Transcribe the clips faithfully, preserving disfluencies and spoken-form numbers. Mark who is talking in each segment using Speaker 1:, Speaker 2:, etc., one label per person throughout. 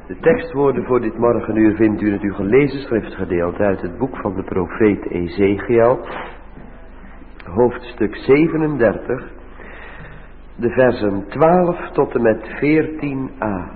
Speaker 1: De tekstwoorden voor dit morgenuur vindt u in het u gelezen schriftgedeelte uit het boek van de profeet Ezechiel, hoofdstuk zevenendertig, de versen twaalf tot en met veertien a.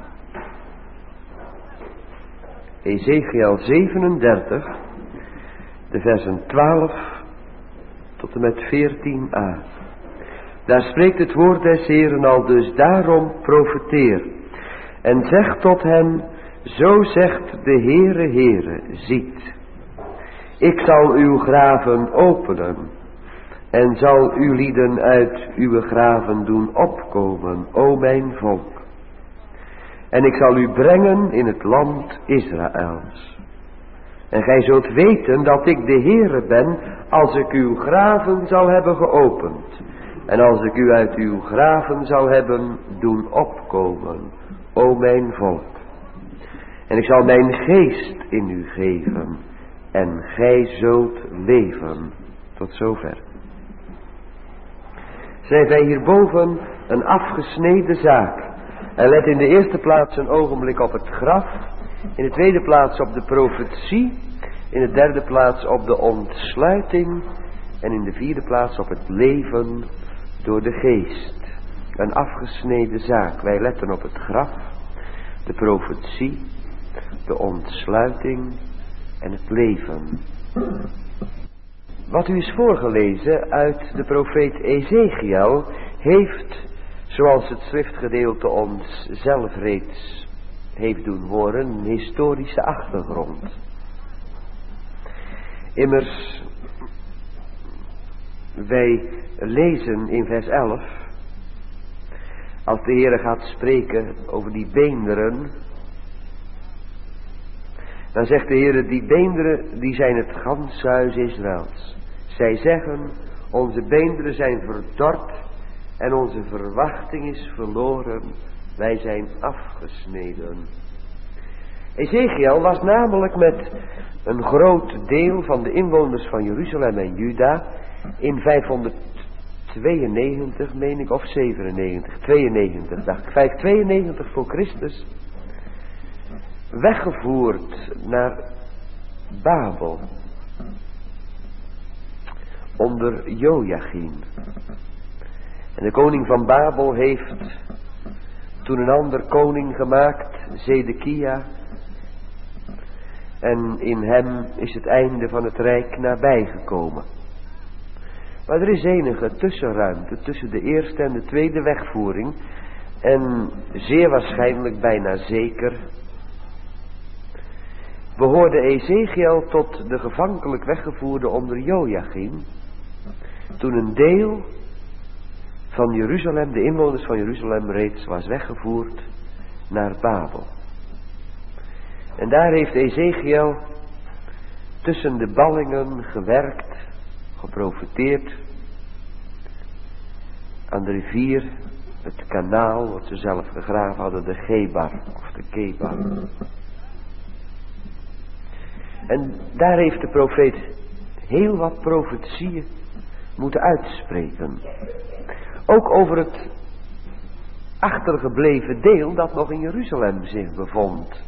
Speaker 1: Ezechiel zevenendertig, de versen twaalf tot en met veertien a. Daar spreekt het woord des Heeren al dus, daarom profeteer. En zeg tot hen, zo zegt de Heere Heere, ziet. Ik zal uw graven openen en zal uw lieden uit uw graven doen opkomen, o mijn volk. En ik zal u brengen in het land Israëls. En gij zult weten dat ik de Heere ben, als ik uw graven zal hebben geopend. En als ik u uit uw graven zal hebben doen opkomen, o mijn volk. En ik zal mijn geest in u geven, en gij zult leven. Tot zover. Zijn wij hierboven een afgesneden zaak. En let in de eerste plaats een ogenblik op het graf. In de tweede plaats op de profetie. In de derde plaats op de ontsluiting. En in de vierde plaats op het leven door de geest. Een afgesneden zaak. Wij letten op het graf, de profetie, de ontsluiting en het leven. Wat u is voorgelezen uit de profeet Ezechiel heeft, zoals het schriftgedeelte ons zelf reeds heeft doen horen, een historische achtergrond. Immers, wij lezen in vers elf, als de Heere gaat spreken over die beenderen, dan zegt de Heere, die beenderen, die zijn het ganse huis Israëls. Zij zeggen, onze beenderen zijn verdord en onze verwachting is verloren, wij zijn afgesneden. Ezechiel was namelijk met een groot deel van de inwoners van Jeruzalem en Juda in vijfhonderdtweeënnegentig, meen ik, of zevenennegentig, tweeënnegentig, dacht ik, vijfhonderdtweeënnegentig voor Christus, weggevoerd naar Babel, onder Joachim. En de koning van Babel heeft toen een ander koning gemaakt, Zedekia, en in hem is het einde van het rijk nabijgekomen. Maar er is enige tussenruimte tussen de eerste en de tweede wegvoering. En zeer waarschijnlijk, bijna zeker, behoorde Ezechiel tot de gevankelijk weggevoerde onder Joachim. Toen een deel van Jeruzalem, de inwoners van Jeruzalem, reeds was weggevoerd naar Babel. En daar heeft Ezechiel tussen de ballingen gewerkt, geprofeteerd aan de rivier, het kanaal wat ze zelf gegraven hadden, de Gebar of de Kebar. En daar heeft de profeet heel wat profetieën moeten uitspreken. Ook over het achtergebleven deel dat nog in Jeruzalem zich bevond.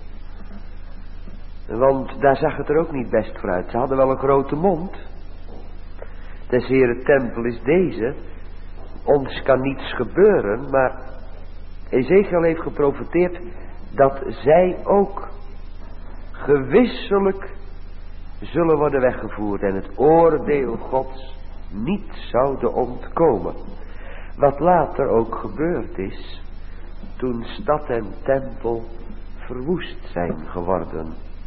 Speaker 1: Want daar zag het er ook niet best voor uit. Ze hadden wel een grote mond. Des Heere tempel is deze. Ons kan niets gebeuren, maar Ezechiel heeft geprofeteerd dat zij ook gewisselijk zullen worden weggevoerd en het oordeel Gods niet zouden ontkomen. Wat later ook gebeurd is, toen stad en tempel verwoest zijn geworden.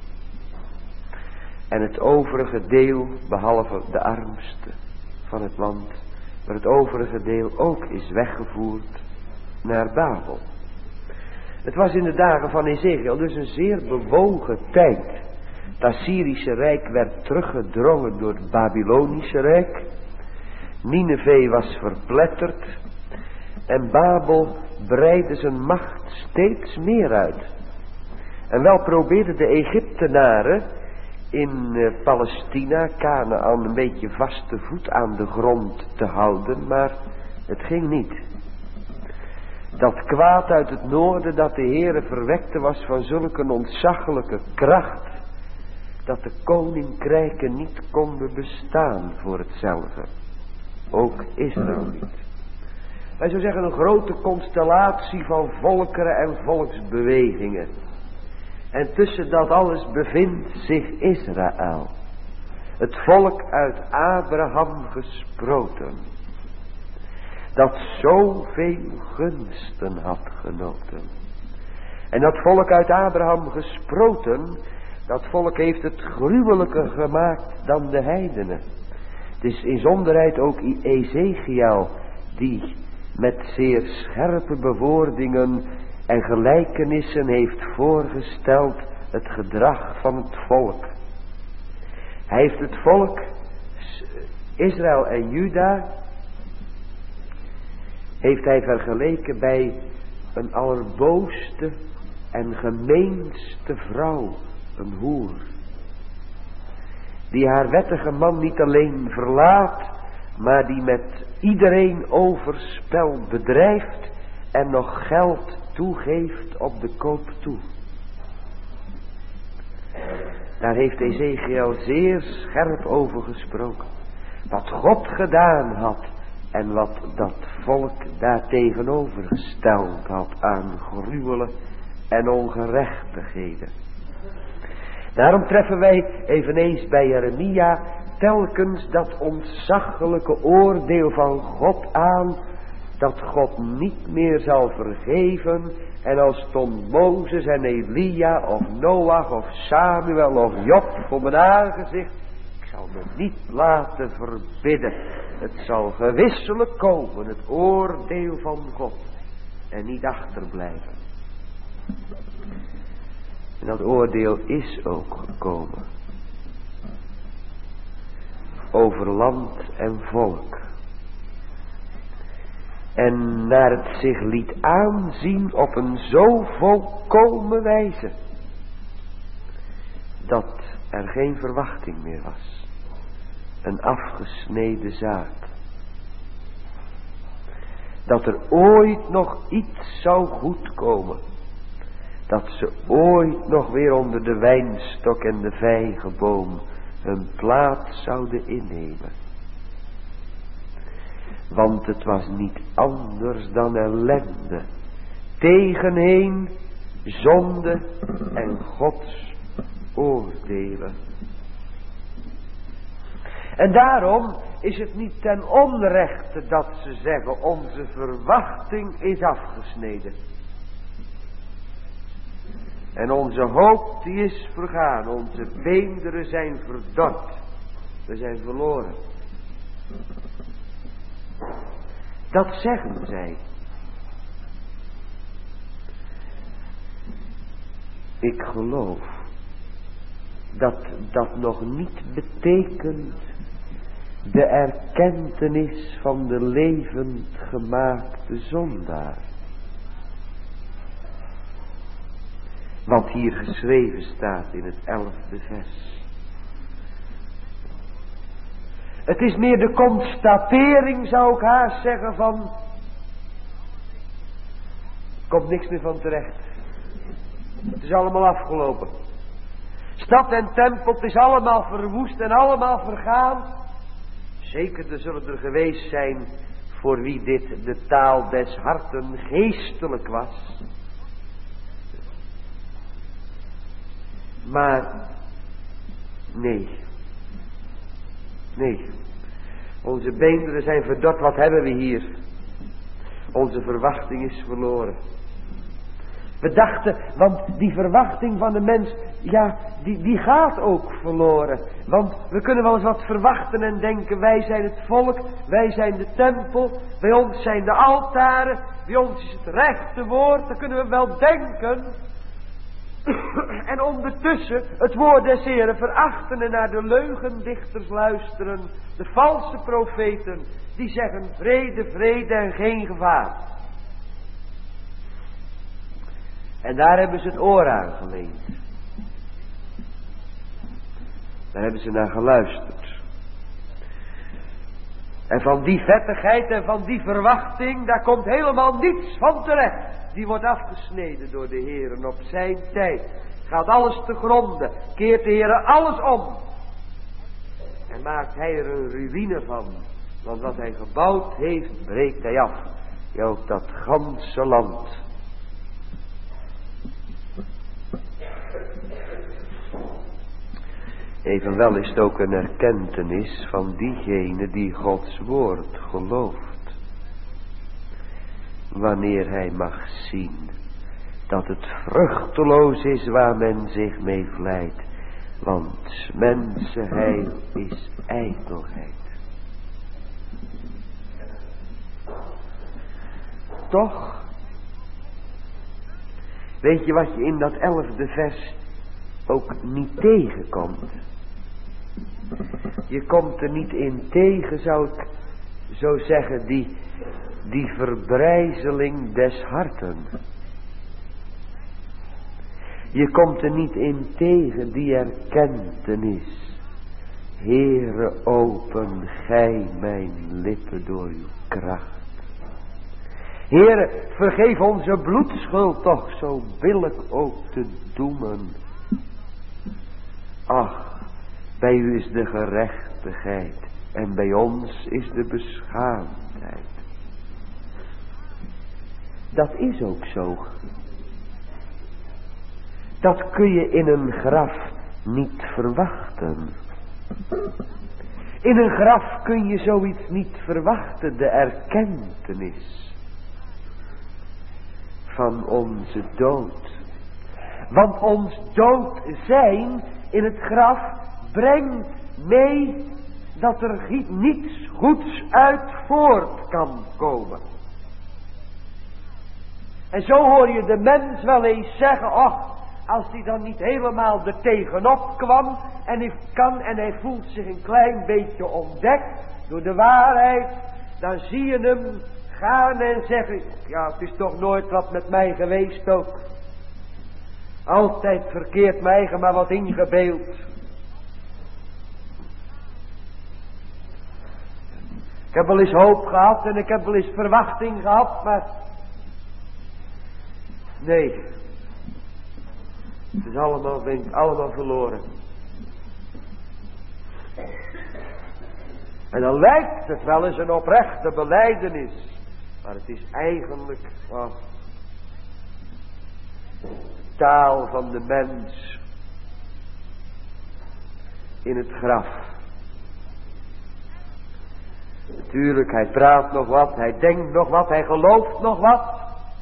Speaker 1: En het overige deel, behalve de armste van het land, maar het overige deel ook is weggevoerd naar Babel. Het was in de dagen van Ezechiel dus een zeer bewogen tijd. Het Assyrische Rijk werd teruggedrongen door het Babylonische Rijk. Nineve was verpletterd. En Babel breidde zijn macht steeds meer uit. En wel probeerden de Egyptenaren in uh, Palestina, Kanaan, een beetje vaste voet aan de grond te houden, maar het ging niet. Dat kwaad uit het noorden, dat de Heere verwekte was van zulke ontzaglijke kracht, dat de koninkrijken niet konden bestaan voor hetzelfde. Ook Israël niet. Wij zouden zeggen een grote constellatie van volkeren en volksbewegingen. En tussen dat alles bevindt zich Israël. Het volk uit Abraham gesproten. Dat zoveel gunsten had genoten. En dat volk uit Abraham gesproten, dat volk heeft het gruwelijker gemaakt dan de heidenen. Het is in zonderheid ook Ezekiel die met zeer scherpe bewoordingen en gelijkenissen heeft voorgesteld het gedrag van het volk. Hij heeft het volk, Israël en Juda, heeft hij vergeleken bij een allerbooste en gemeenste vrouw, een hoer. Die haar wettige man niet alleen verlaat, maar die met iedereen overspel bedrijft en nog geld toegeeft op de koop toe. Daar heeft Ezekiel zeer scherp over gesproken. Wat God gedaan had en wat dat volk daar tegenover gesteld had aan gruwelen en ongerechtigheden. Daarom treffen wij eveneens bij Jeremia telkens dat ontzaglijke oordeel van God aan, dat God niet meer zal vergeven. En als stond Mozes en Elia of Noach of Samuel of Job voor mijn aangezicht, ik zal me niet laten verbidden. Het zal gewisselijk komen, het oordeel van God, en niet achterblijven. En dat oordeel is ook gekomen. Over land en volk. En naar het zich liet aanzien op een zo volkomen wijze, dat er geen verwachting meer was. Een afgesneden zaad. Dat er ooit nog iets zou goedkomen. Dat ze ooit nog weer onder de wijnstok en de vijgenboom hun plaats zouden innemen. Want het was niet anders dan ellende, tegenheen, zonde en Gods oordelen. En daarom is het niet ten onrechte dat ze zeggen, onze verwachting is afgesneden. En onze hoop die is vergaan, onze beenderen zijn verdord, we zijn verloren. Dat zeggen zij. Ik geloof dat dat nog niet betekent de erkentenis van de levend gemaakte zondaar. Wat hier geschreven staat in het elfde vers. Het is meer de constatering, zou ik haast zeggen, van er komt niks meer van terecht. Het is allemaal afgelopen. Stad en tempel, het is allemaal verwoest en allemaal vergaan. Zeker, er zullen er geweest zijn voor wie dit de taal des harten geestelijk was. Maar, nee. Nee. Onze beenderen zijn verdord, wat hebben we hier? Onze verwachting is verloren. We dachten, want die verwachting van de mens, ja, die, die gaat ook verloren. Want we kunnen wel eens wat verwachten en denken, wij zijn het volk, wij zijn de tempel, bij ons zijn de altaren, bij ons is het rechte woord, dan kunnen we wel denken. En ondertussen het woord des Heren verachten en naar de leugendichters luisteren, de valse profeten, die zeggen vrede, vrede en geen gevaar. En daar hebben ze het oor aan geleend. Daar hebben ze naar geluisterd. En van die vettigheid en van die verwachting, daar komt helemaal niets van terecht. Die wordt afgesneden door de Heer op zijn tijd. Gaat alles te gronden, keert de Heer alles om. En maakt hij er een ruïne van. Want wat hij gebouwd heeft, breekt hij af. Ja, ook dat ganse land. Evenwel is het ook een erkentenis van diegene die Gods woord gelooft. Wanneer hij mag zien dat het vruchteloos is waar men zich mee vlijt. Want mensenheil is ijdelheid. Toch, weet je wat je in dat elfde vers ook niet tegenkomt? Je komt er niet in tegen, zou ik zo zeggen, die, die verbrijzeling des harten. Je komt er niet in tegen die erkentenis. Heere, open gij mijn lippen door uw kracht. Heere, vergeef onze bloedschuld toch zo billijk ook te doemen. Ach, bij u is de gerechtigheid en bij ons is de beschaamdheid. Dat is ook zo. Dat kun je in een graf niet verwachten. In een graf kun je zoiets niet verwachten, de erkentenis van onze dood. Want ons dood zijn in het graf brengt mee dat er niets goeds uit voort kan komen. En zo hoor je de mens wel eens zeggen, ach, als hij dan niet helemaal er tegenop kwam en hij kan en hij voelt zich een klein beetje ontdekt door de waarheid, dan zie je hem gaan en zeggen, ja, het is toch nooit wat met mij geweest ook. Altijd verkeerd mijn eigen maar wat ingebeeld. Ik heb wel eens hoop gehad en ik heb wel eens verwachting gehad, maar nee, het is allemaal, denk ik, allemaal verloren. En dan lijkt het wel eens een oprechte belijdenis, maar het is eigenlijk oh, taal van de mens in het graf. Natuurlijk, hij praat nog wat, hij denkt nog wat, hij gelooft nog wat.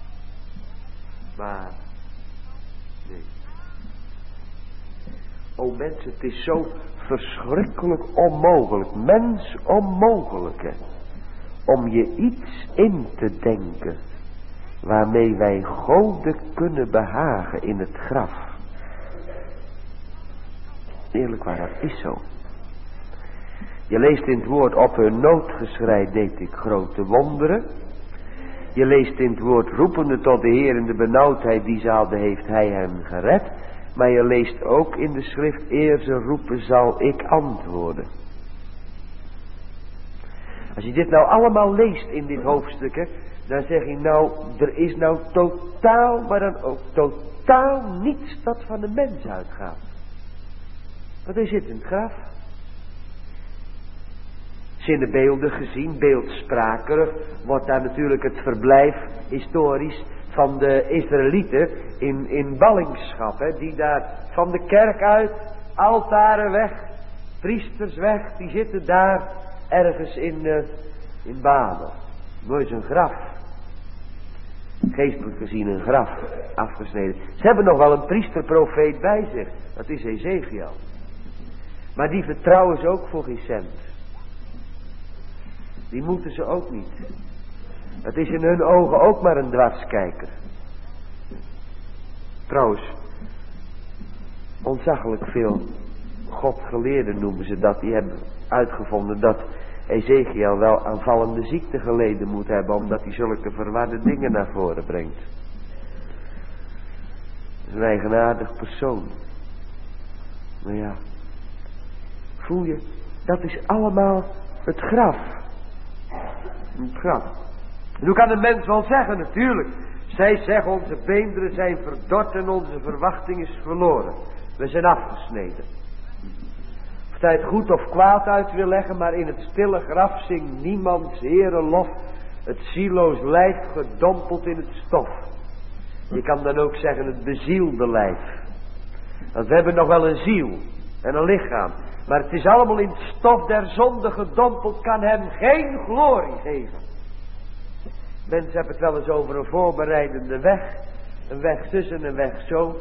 Speaker 1: Maar, nee. O mensen, het is zo verschrikkelijk onmogelijk, mens onmogelijk, hè, om je iets in te denken waarmee wij goden kunnen behagen in het graf. Eerlijk waar, dat is zo. Je leest in het woord, op hun noodgeschrei deed ik grote wonderen. Je leest in het woord, roepende tot de Heer in de benauwdheid die ze hadden, heeft hij hen gered. Maar je leest ook in de schrift, eer ze roepen zal ik antwoorden. Als je dit nou allemaal leest in dit hoofdstuk, hè, dan zeg je nou, er is nou totaal, maar dan ook totaal niets dat van de mens uitgaat. Want hij zit in het graf. Zinnebeelden gezien, beeldsprakerig, wordt daar natuurlijk het verblijf historisch van de Israëlieten in, in ballingschap. Hè, die daar van de kerk uit, altaren weg, priesters weg, die zitten daar ergens in, uh, in Babel. Nooit een graf. Geestelijk gezien een graf afgesneden. Ze hebben nog wel een priesterprofeet bij zich. Dat is Ezekiel. Maar die vertrouwen ze ook voor geen cent. Die moeten ze ook niet. Het is in hun ogen ook maar een dwarskijker. Trouwens, ontzaglijk veel godgeleerden noemen ze dat. Die hebben uitgevonden dat Ezekiel wel aanvallende ziekte geleden moet hebben, omdat hij zulke verwarde dingen naar voren brengt. Dat is een eigenaardig persoon. Maar ja, voel je, dat is allemaal het graf. Het graf. En hoe kan een mens wel zeggen, natuurlijk. Zij zeggen, onze beenderen zijn verdord en onze verwachting is verloren. We zijn afgesneden. Of hij het goed of kwaad uit wil leggen, maar in het stille graf zingt niemands Heere lof. Het zieloos lijf gedompeld in het stof. Je kan dan ook zeggen het bezielde lijf. Want we hebben nog wel een ziel en een lichaam. Maar het is allemaal in het stof der zonde gedompeld, kan hem geen glorie geven. Mensen hebben het wel eens over een voorbereidende weg. Een weg zus en een weg zo.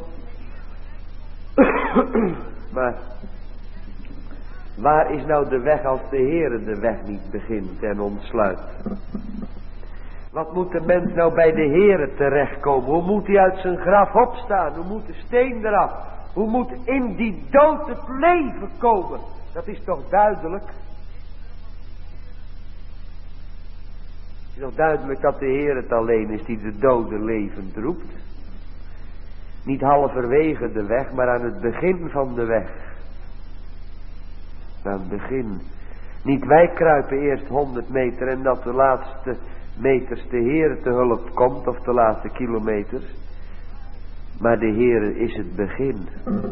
Speaker 1: Maar waar is nou de weg als de Heere de weg niet begint en ontsluit? Wat moet de mens nou bij de Heere terechtkomen? Hoe moet hij uit zijn graf opstaan? Hoe moet de steen eraf? Hoe moet in die dood het leven komen? Dat is toch duidelijk? Het is toch duidelijk dat de Heer het alleen is die de doden levend roept? Niet halverwege de weg, maar aan het begin van de weg. Aan het begin. Niet wij kruipen eerst honderd meter en dat de laatste meters de Heer te hulp komt, of de laatste kilometers. Maar de Heer is het begin.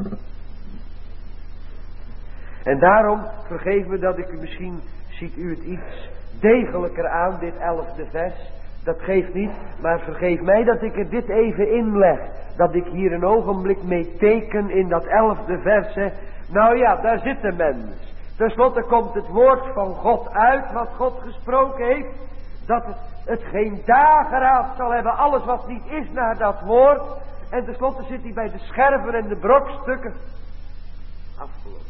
Speaker 1: En daarom, vergeef me dat ik u misschien, ziet u het iets degelijker aan, dit elfde vers. Dat geeft niet, maar vergeef mij dat ik er dit even inleg. Dat ik hier een ogenblik mee teken in dat elfde vers. Hè. Nou ja, daar zit de mens. Ten slotte komt het woord van God uit, wat God gesproken heeft. Dat het, het geen dageraad zal hebben, alles wat niet is naar dat woord. En tenslotte zit hij bij de scherven en de brokstukken. Afgelopen.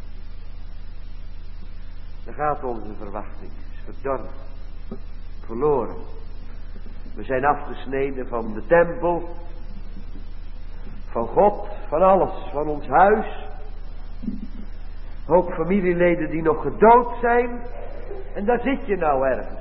Speaker 1: Daar gaat onze verwachting. Is verdorven. Verloren. We zijn afgesneden van de tempel. Van God. Van alles. Van ons huis. Ook familieleden die nog gedood zijn. En daar zit je nou ergens.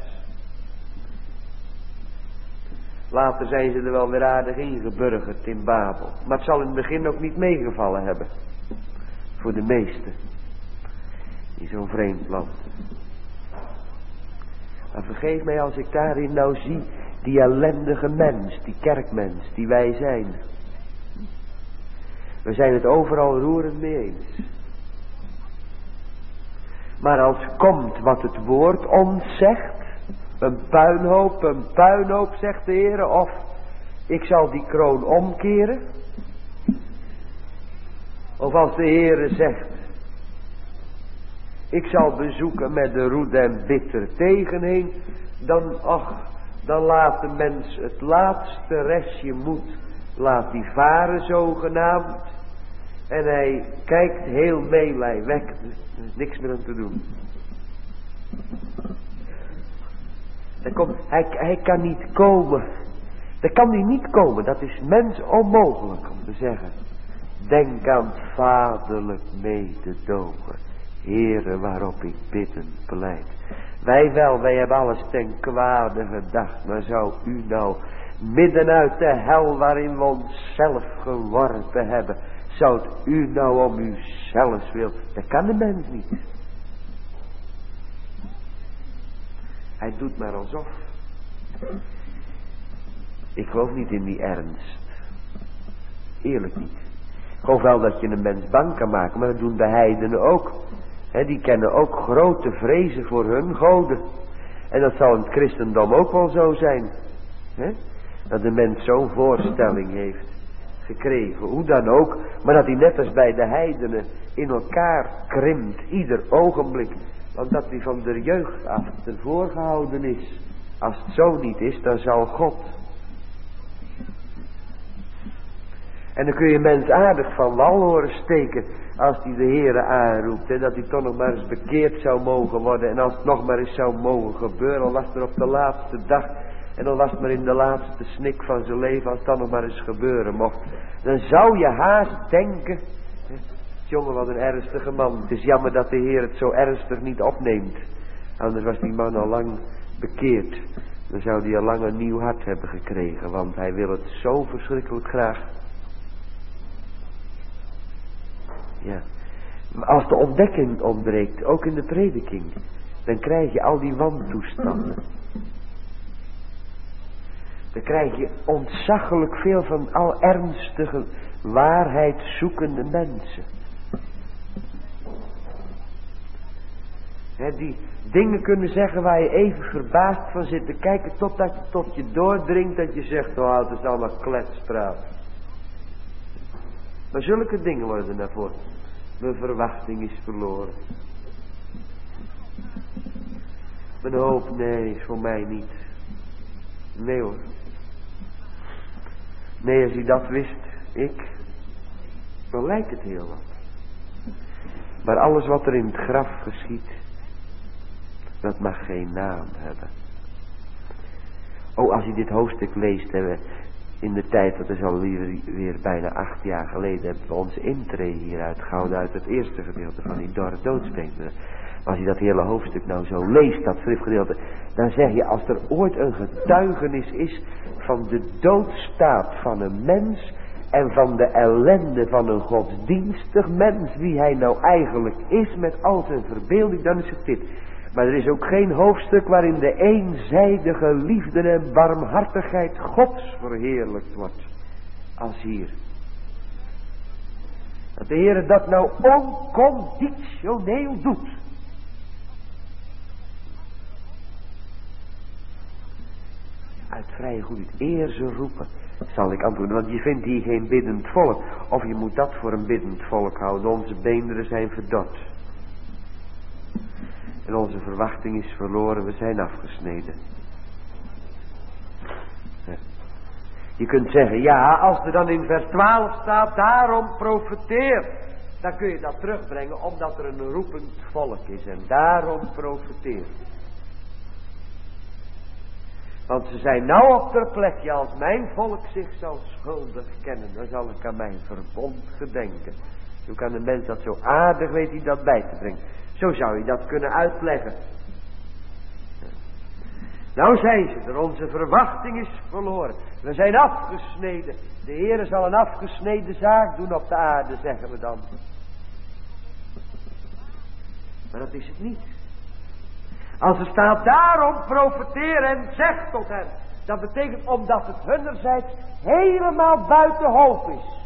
Speaker 1: Later zijn ze er wel weer aardig ingeburgerd in Babel. Maar het zal in het begin ook niet meegevallen hebben. Voor de meesten. In zo'n vreemd land. Maar vergeef mij als ik daarin nou zie. Die ellendige mens. Die kerkmens. Die wij zijn. We zijn het overal roerend mee eens. Maar als komt wat het woord ons zegt. Een puinhoop, een puinhoop, zegt de Heer. Of ik zal die kroon omkeren. Of als de Heer zegt. Ik zal bezoeken met de roet en bitter tegenheen. Dan, ach, dan laat de mens het laatste restje moed. Laat die varen zogenaamd. En hij kijkt heel meelijwekkend. Er is niks meer aan te doen. Hij, komt, hij, hij kan niet komen. Dat kan hij niet komen. Dat is mens onmogelijk om te zeggen. Denk aan vaderlijk mededogen. Heere waarop ik bidden pleit. Wij wel, wij hebben alles ten kwade gedacht. Maar zou u nou midden uit de hel waarin we onszelf geworpen hebben. Zou het u nou om uzelf wil. Dat kan de mens niet. Hij doet maar alsof. Ik geloof niet in die ernst. Eerlijk niet. Ik geloof wel dat je een mens bang kan maken. Maar dat doen de heidenen ook. He, die kennen ook grote vrezen voor hun goden. En dat zal in het christendom ook wel zo zijn. He? Dat de mens zo'n voorstelling heeft gekregen. Hoe dan ook. Maar dat hij net als bij de heidenen in elkaar krimpt. Ieder ogenblik. Want dat hij van de jeugd af ervoor gehouden is. Als het zo niet is, dan zal God. En dan kun je mens aardig van wal horen steken. Als hij de Heere aanroept. En dat hij toch nog maar eens bekeerd zou mogen worden. En als het nog maar eens zou mogen gebeuren. Al was het er op de laatste dag. En dan was het maar in de laatste snik van zijn leven. Als het dan nog maar eens gebeuren mocht. Dan zou je haast denken. Jongen, wat een ernstige man. Het is jammer dat de Heer het zo ernstig niet opneemt. Anders was die man al lang bekeerd. Dan zou hij al lang een nieuw hart hebben gekregen. Want hij wil het zo verschrikkelijk graag. Ja. Maar als de ontdekking ontbreekt, ook in de prediking. Dan krijg je al die wantoestanden. Dan krijg je ontzaglijk veel van al ernstige waarheidszoekende mensen. He, die dingen kunnen zeggen waar je even verbaasd van zit te kijken, totdat het tot je doordringt dat je zegt, oh het is allemaal kletspraat. Maar zulke dingen worden naar voren. Mijn verwachting is verloren. Mijn hoop, nee, voor mij niet. Nee hoor. Nee, als hij dat wist, ik, dan lijkt het heel wat. Maar alles wat er in het graf geschiet, dat mag geen naam hebben. Oh, als je dit hoofdstuk leest, hebben in de tijd, dat is alweer weer bijna acht jaar geleden, hebben we onze intree hieruit gehouden uit het eerste gedeelte van die dorre doodsbeenderen. Maar als je dat hele hoofdstuk nou zo leest, dat schriftgedeelte, dan zeg je, als er ooit een getuigenis is van de doodstaat van een mens en van de ellende van een godsdienstig mens, wie hij nou eigenlijk is met al zijn verbeelding, dan is het dit. Maar er is ook geen hoofdstuk waarin de eenzijdige liefde en barmhartigheid Gods verheerlijkt wordt, als hier. Dat de Heere dat nou onconditioneel doet. Uit vrije goedheid, eer ze roepen, zal ik antwoorden. Want je vindt hier geen biddend volk. Of je moet dat voor een biddend volk houden. Onze beenderen zijn verdord. En onze verwachting is verloren, we zijn afgesneden. Ja. Je kunt zeggen, ja, als er dan in vers twaalf staat, daarom profeteer. Dan kun je dat terugbrengen, omdat er een roepend volk is. En daarom profeteer. Want ze zijn nou op ter plekje, als mijn volk zich zal schuldig kennen, dan zal ik aan mijn verbond gedenken. Zo kan een mens dat zo aardig weet hij dat bij te brengen. Zo zou je dat kunnen uitleggen. Nou zijn ze er, onze verwachting is verloren. We zijn afgesneden. De Heere zal een afgesneden zaak doen op de aarde, zeggen we dan. Maar dat is het niet. Als er staat, daarom profeteer en zeg tot hen. Dat betekent omdat het hunnerzijds helemaal buiten hoop is.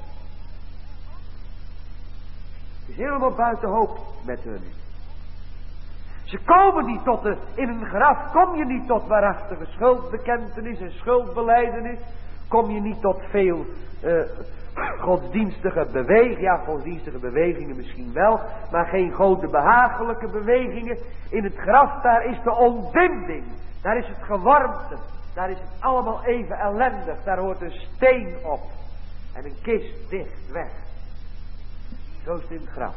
Speaker 1: Het is helemaal buiten hoop met hun. Ze komen niet tot de, in een graf kom je niet tot waarachtige schuldbekentenis en schuldbelijdenis. Kom je niet tot veel uh, godsdienstige bewegingen. Ja, godsdienstige bewegingen misschien wel, maar geen grote behagelijke bewegingen. In het graf, daar is de ontbinding. Daar is het gewarmte. Daar is het allemaal even ellendig. Daar hoort een steen op. En een kist dicht weg. Zo is het in het graf.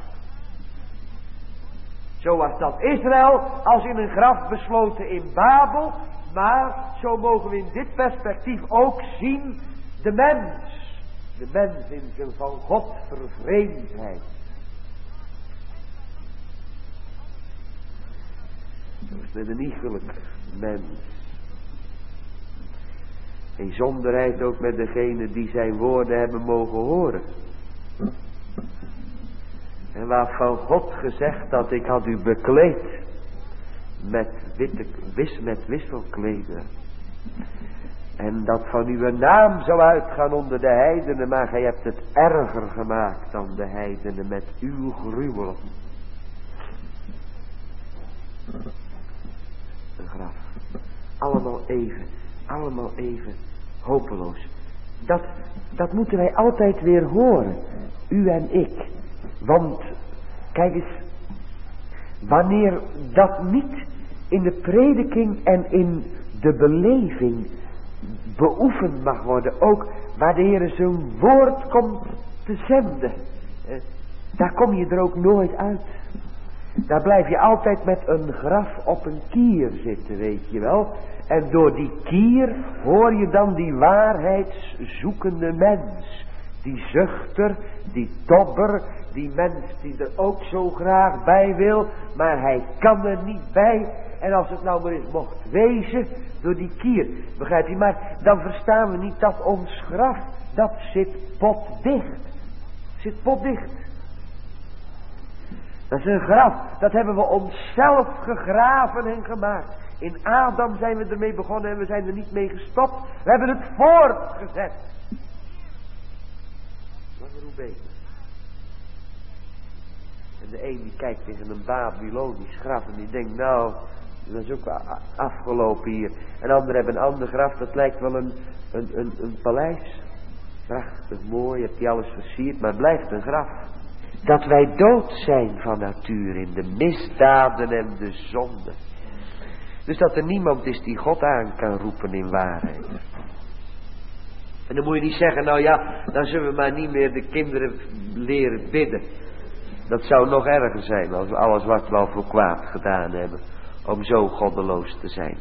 Speaker 1: Zo was dat Israël als in een graf besloten in Babel. Maar zo mogen we in dit perspectief ook zien de mens. De mens in zijn van God vervreemdheid. Zo is met een iegelijk mens. In zonderheid ook met degene die zijn woorden hebben mogen horen. En waarvan God gezegd dat ik had u bekleed met, witte, wis, met wisselkleden. En dat van uw naam zou uitgaan onder de heidenen, maar gij hebt het erger gemaakt dan de heidenen met uw gruwel. Een graf. Allemaal even, allemaal even hopeloos. Dat, dat moeten wij altijd weer horen, u en ik. Want, kijk eens, wanneer dat niet in de prediking en in de beleving beoefend mag worden, ook waar de Heer zijn woord komt te zenden, eh, daar kom je er ook nooit uit. Daar blijf je altijd met een graf op een kier zitten, weet je wel. En door die kier hoor je dan die waarheidszoekende mens. Die zuchter, die tobber, die mens die er ook zo graag bij wil, maar hij kan er niet bij. En als het nou maar eens mocht wezen, door die kier, begrijp je, maar dan verstaan we niet dat ons graf, dat zit potdicht. Zit potdicht. Dat is een graf, dat hebben we onszelf gegraven en gemaakt. In Adam zijn we ermee begonnen en we zijn er niet mee gestopt. We hebben het voortgezet. Maar hoe beter. En de een die kijkt tegen een Babylonisch graf en die denkt, nou, dat is ook afgelopen hier. En anderen hebben een ander graf, dat lijkt wel een, een, een, een paleis. Prachtig, mooi, je hebt die alles versierd, maar het blijft een graf. Dat wij dood zijn van natuur in de misdaden en de zonden. Dus dat er niemand is die God aan kan roepen in waarheid. En dan moet je niet zeggen, nou ja, dan zullen we maar niet meer de kinderen leren bidden. Dat zou nog erger zijn als we alles wat we al voor kwaad gedaan hebben. Om zo goddeloos te zijn.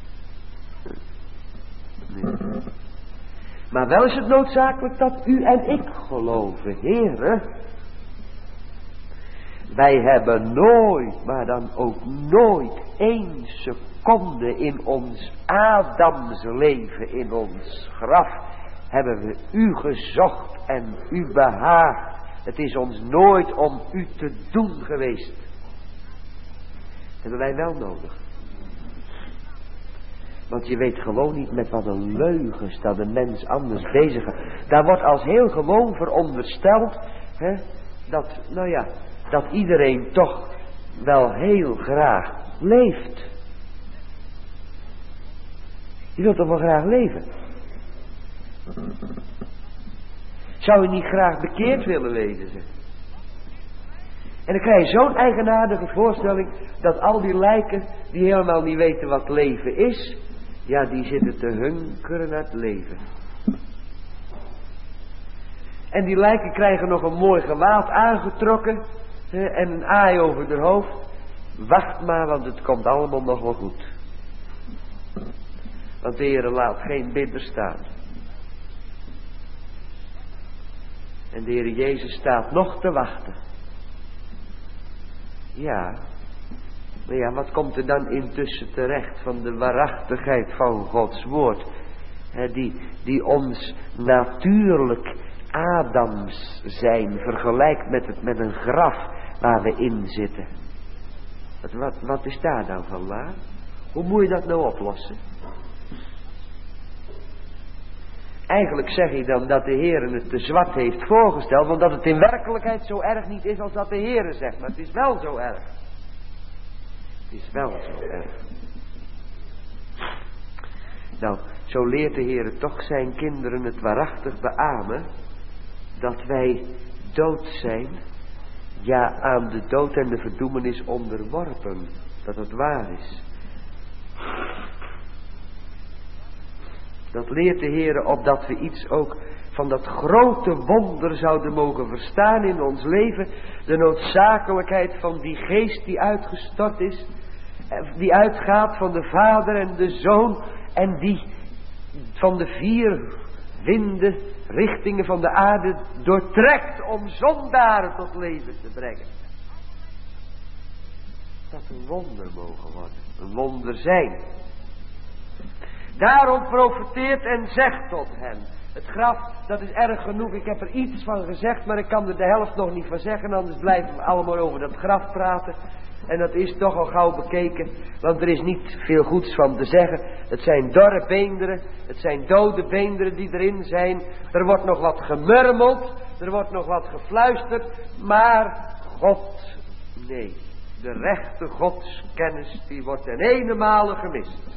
Speaker 1: Nee. Maar wel is het noodzakelijk dat u en ik geloven, heren. Wij hebben nooit, maar dan ook nooit één seconde in ons Adamse leven, in ons graf, hebben we u gezocht en u behaagd. Het is ons nooit om u te doen geweest. Dat hebben wij wel nodig. Want je weet gewoon niet met wat een leugens dat een mens anders bezig gaat. Daar wordt als heel gewoon verondersteld, hè, dat, nou ja, dat iedereen toch wel heel graag leeft. Je wilt toch wel graag leven? Zou je niet graag bekeerd willen wezen? Zeg? En dan krijg je zo'n eigenaardige voorstelling dat al die lijken die helemaal niet weten wat leven is, ja, die zitten te hunkeren naar het leven. En die lijken krijgen nog een mooi gewaad aangetrokken hè, en een aai over hun hoofd. Wacht maar, want het komt allemaal nog wel goed. Want de Heer laat geen bidder staan. En de Heer Jezus staat nog te wachten. Ja, maar ja, wat komt er dan intussen terecht van de waarachtigheid van Gods woord? He, die, die ons natuurlijk Adams zijn vergelijkt met, het, met een graf waar we in zitten. Wat, wat, wat is daar nou van waar? Hoe moet je dat nou oplossen? Eigenlijk zeg je dan dat de Heer het te zwart heeft voorgesteld, want dat het in werkelijkheid zo erg niet is als dat de Heer zegt. Maar het is wel zo erg. Het is wel zo erg. Nou, zo leert de Heer toch zijn kinderen het waarachtig beamen, dat wij dood zijn, ja aan de dood en de verdoemenis onderworpen. Dat het waar is. Dat leert de Heer opdat we iets ook van dat grote wonder zouden mogen verstaan in ons leven. De noodzakelijkheid van die geest die uitgestort is. Die uitgaat van de Vader en de Zoon. En die van de vier winden, richtingen van de aarde doortrekt om zondaren tot leven te brengen. Dat een wonder mogen worden. Een wonder zijn. Daarom profeteert en zegt tot hen. Het graf, dat is erg genoeg. Ik heb er iets van gezegd, maar ik kan er de helft nog niet van zeggen. Anders blijven we allemaal over dat graf praten. En dat is toch al gauw bekeken. Want er is niet veel goeds van te zeggen. Het zijn dorre beenderen. Het zijn dode beenderen die erin zijn. Er wordt nog wat gemurmeld. Er wordt nog wat gefluisterd. Maar God, nee. De rechte godskennis, die wordt ten ene gemist.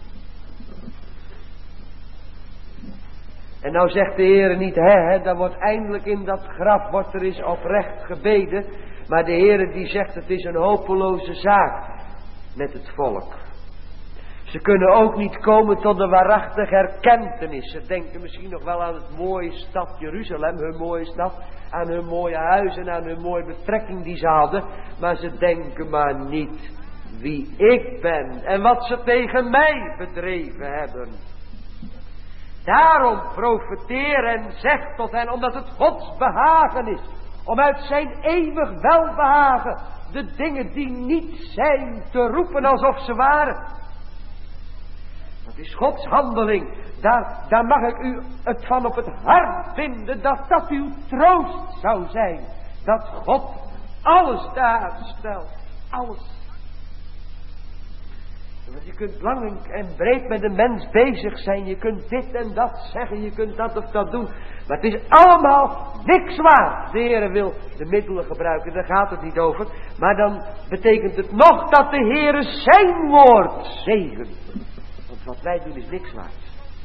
Speaker 1: En nou zegt de Heer niet, hè, hè, dan wordt eindelijk in dat graf, wordt er eens oprecht gebeden. Maar de Heer die zegt, het is een hopeloze zaak met het volk. Ze kunnen ook niet komen tot de waarachtige herkentenis. Ze denken misschien nog wel aan het mooie stad Jeruzalem, hun mooie stad. Aan hun mooie huizen, aan hun mooie betrekking die ze hadden. Maar ze denken maar niet wie ik ben en wat ze tegen mij bedreven hebben. Daarom profeteer en zeg tot hen, omdat het Gods behagen is. Om uit zijn eeuwig welbehagen de dingen die niet zijn te roepen alsof ze waren. Dat is Gods handeling. Daar, daar mag ik u het van op het hart vinden dat dat uw troost zou zijn. Dat God alles daar stelt. Alles. Want je kunt lang en breed met een mens bezig zijn. Je kunt dit en dat zeggen. Je kunt dat of dat doen. Maar het is allemaal niks waard. De Heere wil de middelen gebruiken. Daar gaat het niet over. Maar dan betekent het nog dat de Heere zijn woord zegent. Want wat wij doen is niks waard.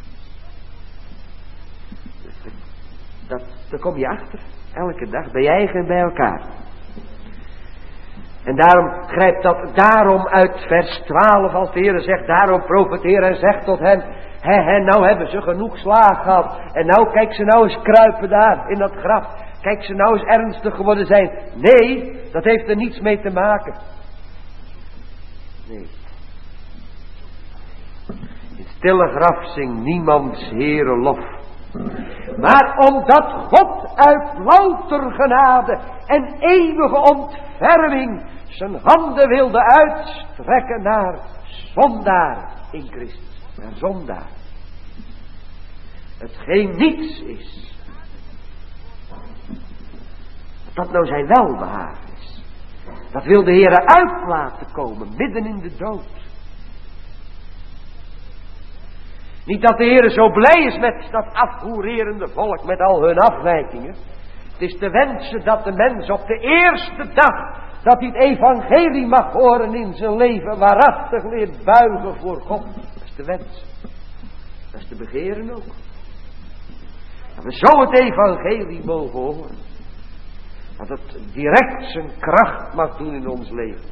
Speaker 1: Dat, daar kom je achter. Elke dag. Bij je eigen en bij elkaar. En daarom grijpt dat daarom uit vers twaalf, als de Heer zegt, daarom profeteer en zegt tot hen, hè, hè, nou hebben ze genoeg slaag gehad. En nou, kijk ze nou eens kruipen daar in dat graf. Kijk ze nou eens ernstig geworden zijn. Nee, dat heeft er niets mee te maken. Nee. In stille graf zingt niemands Heere lof. Maar omdat God uit louter genade en eeuwige ontferming zijn handen wilde uitstrekken naar zondaar in Christus. Naar zondaar. Hetgeen niets is. Dat nou zijn welbehagen is. Dat wil de Heere uit laten komen, midden in de dood. Niet dat de Heere zo blij is met dat afhoererende volk, met al hun afwijkingen. Het is te wensen dat de mens op de eerste dag dat hij het evangelie mag horen in zijn leven, waarachtig leert buigen voor God. Dat is te wensen. Dat is te begeren ook. Dat we zo het evangelie mogen horen. Dat het direct zijn kracht mag doen in ons leven.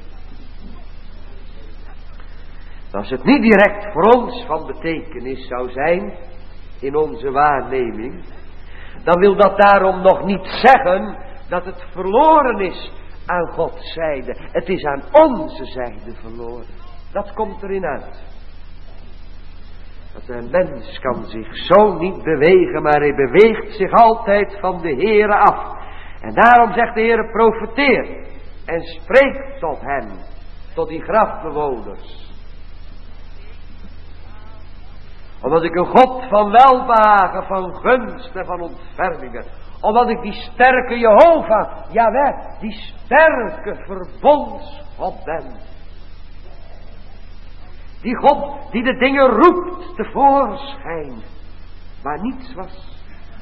Speaker 1: Als het niet direct voor ons van betekenis zou zijn, in onze waarneming, dan wil dat daarom nog niet zeggen dat het verloren is aan Gods zijde. Het is aan onze zijde verloren. Dat komt erin uit. Dat een mens kan zich zo niet bewegen, maar hij beweegt zich altijd van de Heere af. En daarom zegt de Heere, profeteer en spreek tot hen, tot die grafbewoners. Omdat ik een God van welbehagen, van gunst en van ontfermingen. Omdat ik die sterke Jehovah, Jahweh, die sterke verbondsgod ben. Die God die de dingen roept tevoorschijn, waar niets was.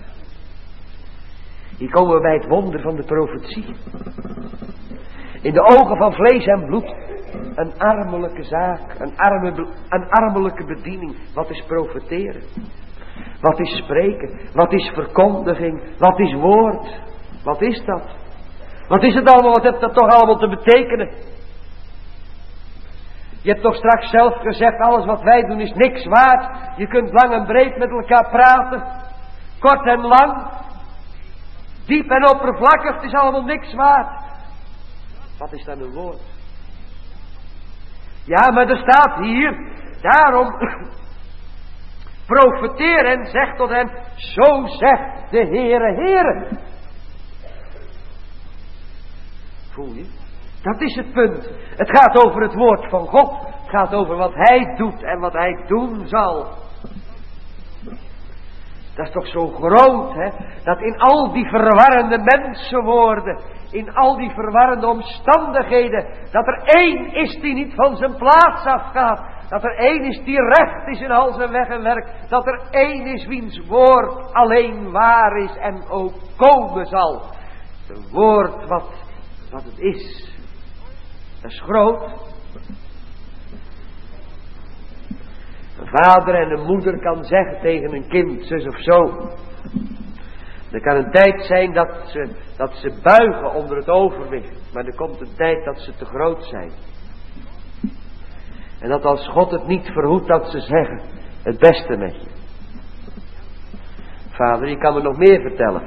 Speaker 1: Hier komen we bij het wonder van de profetie. In de ogen van vlees en bloed een armelijke zaak, een, arme, een armelijke bediening. Wat is profeteren? Wat is spreken? Wat is verkondiging? Wat is woord? Wat is dat? Wat is het allemaal? Wat heeft dat toch allemaal te betekenen? Je hebt toch straks zelf gezegd, alles wat wij doen is niks waard. Je kunt lang en breed met elkaar praten. Kort en lang. Diep en oppervlakkig, het is allemaal niks waard. Wat is dan een woord? Ja, maar er staat hier, daarom profeteer en zeg tot hen, zo zegt de Heere, Heere. Voel je? Dat is het punt. Het gaat over het woord van God. Het gaat over wat Hij doet en wat Hij doen zal. Dat is toch zo groot, hè? Dat in al die verwarrende mensenwoorden, in al die verwarrende omstandigheden, dat er één is die niet van zijn plaats afgaat. Dat er één is die recht is in al zijn weg en werk. Dat er één is wiens woord alleen waar is en ook komen zal. Het woord wat, wat het is. Dat is groot. Een vader en een moeder kan zeggen tegen een kind, zus of zo. Er kan een tijd zijn dat ze, dat ze buigen onder het overwicht. Maar er komt een tijd dat ze te groot zijn. En dat als God het niet verhoedt, dat ze zeggen, het beste met je. Vader, je kan me nog meer vertellen.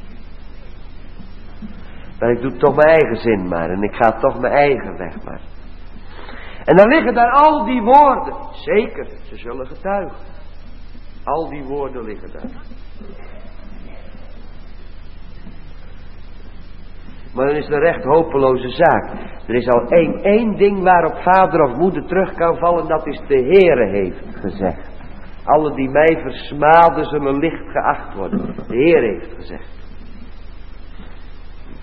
Speaker 1: Maar ik doe toch mijn eigen zin maar. En ik ga toch mijn eigen weg maar. En dan liggen daar al die woorden. Zeker, ze zullen getuigen. Al die woorden liggen daar. Maar dan is het een recht hopeloze zaak. Er is al één, één ding waarop vader of moeder terug kan vallen. Dat is de Heere heeft gezegd. Alle die mij versmaden zullen licht geacht worden. De Heer heeft gezegd.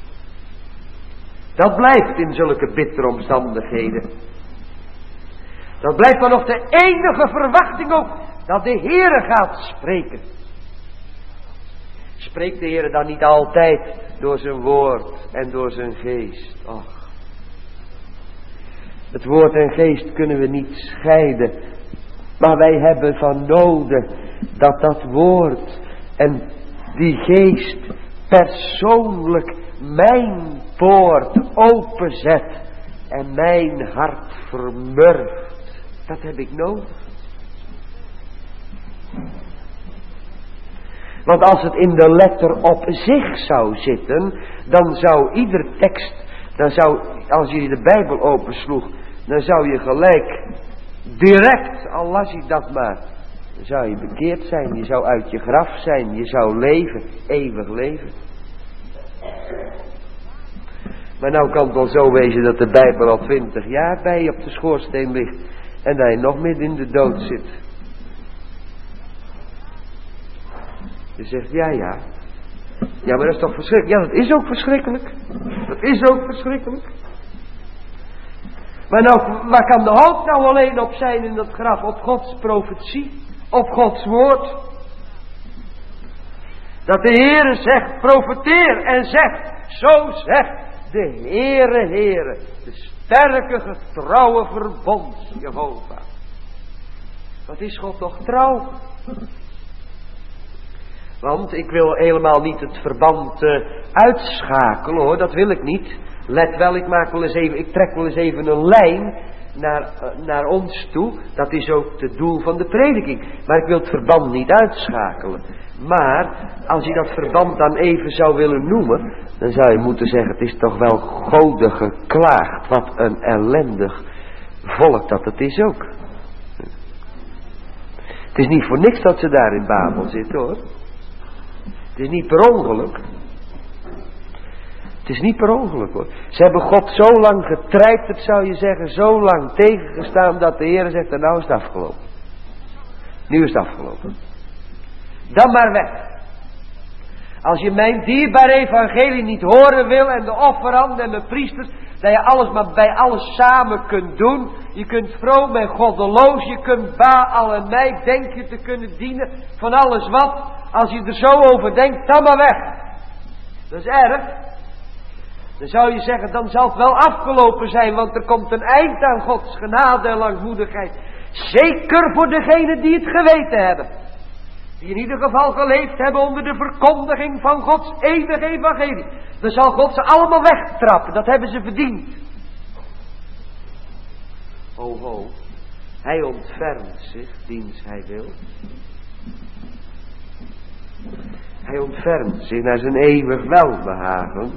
Speaker 1: Dat blijft in zulke bittere omstandigheden. Dan blijft maar nog de enige verwachting ook dat de Heere gaat spreken. Spreekt de Heere dan niet altijd door zijn woord en door zijn geest? Och. Het woord en geest kunnen we niet scheiden. Maar wij hebben van nodig dat dat woord en die geest persoonlijk mijn poort openzet en mijn hart vermurft. Dat heb ik nodig. Want als het in de letter op zich zou zitten, dan zou ieder tekst, dan zou, als je de Bijbel opensloeg, dan zou je gelijk, direct, al las je dat maar, dan zou je bekeerd zijn, je zou uit je graf zijn, je zou leven, eeuwig leven. Maar nou kan het wel zo wezen dat de Bijbel al twintig jaar bij je op de schoorsteen ligt en dat je nog midden in de dood zit. Je zegt, ja, ja. Ja, maar dat is toch verschrikkelijk? Ja, dat is ook verschrikkelijk. Dat is ook verschrikkelijk. Maar nou, waar kan de hoop nou alleen op zijn in dat graf? Op Gods profetie? Op Gods woord? Dat de Heere zegt, profeteer en zegt, zo zegt de Heere, Heere, de sterke, getrouwe verbond, Jehovah. Wat is God toch trouw? Want ik wil helemaal niet het verband uh, uitschakelen hoor, dat wil ik niet. Let wel, ik maak wel eens even, ik trek wel eens even een lijn naar, uh, naar ons toe. Dat is ook het doel van de prediking. Maar ik wil het verband niet uitschakelen. Maar als je dat verband dan even zou willen noemen, dan zou je moeten zeggen, het is toch wel Gode geklaagd. Wat een ellendig volk dat het is ook. Het is niet voor niks dat ze daar in Babel zitten hoor. Het is niet per ongeluk. Het is niet per ongeluk hoor. Ze hebben God zo lang getreiterd, zou je zeggen, zo lang tegengestaan dat de Heer zegt, en nou is het afgelopen. Nu is het afgelopen. Dan maar weg. Als je mijn dierbaar evangelie niet horen wil en de offeranden en de priesters, dat je alles maar bij alles samen kunt doen. Je kunt vroom en goddeloos, je kunt Baal en mij denken te kunnen dienen van alles wat. Als je er zo over denkt, dan maar weg. Dat is erg. Dan zou je zeggen, dan zal het wel afgelopen zijn, want er komt een eind aan Gods genade en langmoedigheid. Zeker voor degenen die het geweten hebben. Die in ieder geval geleefd hebben onder de verkondiging van Gods eeuwige evangelie. Dan zal God ze allemaal wegtrappen, dat hebben ze verdiend. Ho ho, hij ontfermt zich, diens hij wil. Hij ontfermt zich naar zijn eeuwig welbehagen.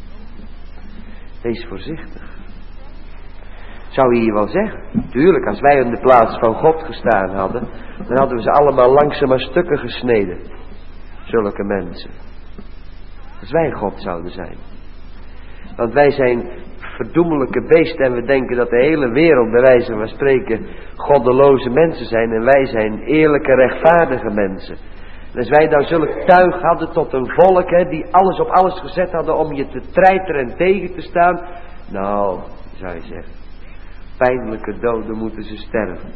Speaker 1: Wees voorzichtig. Zou je hier wel zeggen. Tuurlijk, als wij in de plaats van God gestaan hadden, dan hadden we ze allemaal langzaam aan stukken gesneden. Zulke mensen. Als wij God zouden zijn. Want wij zijn verdoemelijke beesten en we denken dat de hele wereld, bij wijze van spreken, goddeloze mensen zijn. En wij zijn eerlijke, rechtvaardige mensen. En als wij nou zulk tuig hadden tot een volk, hè, die alles op alles gezet hadden om je te treiteren en tegen te staan. Nou, zou je zeggen, pijnlijke doden moeten ze sterven.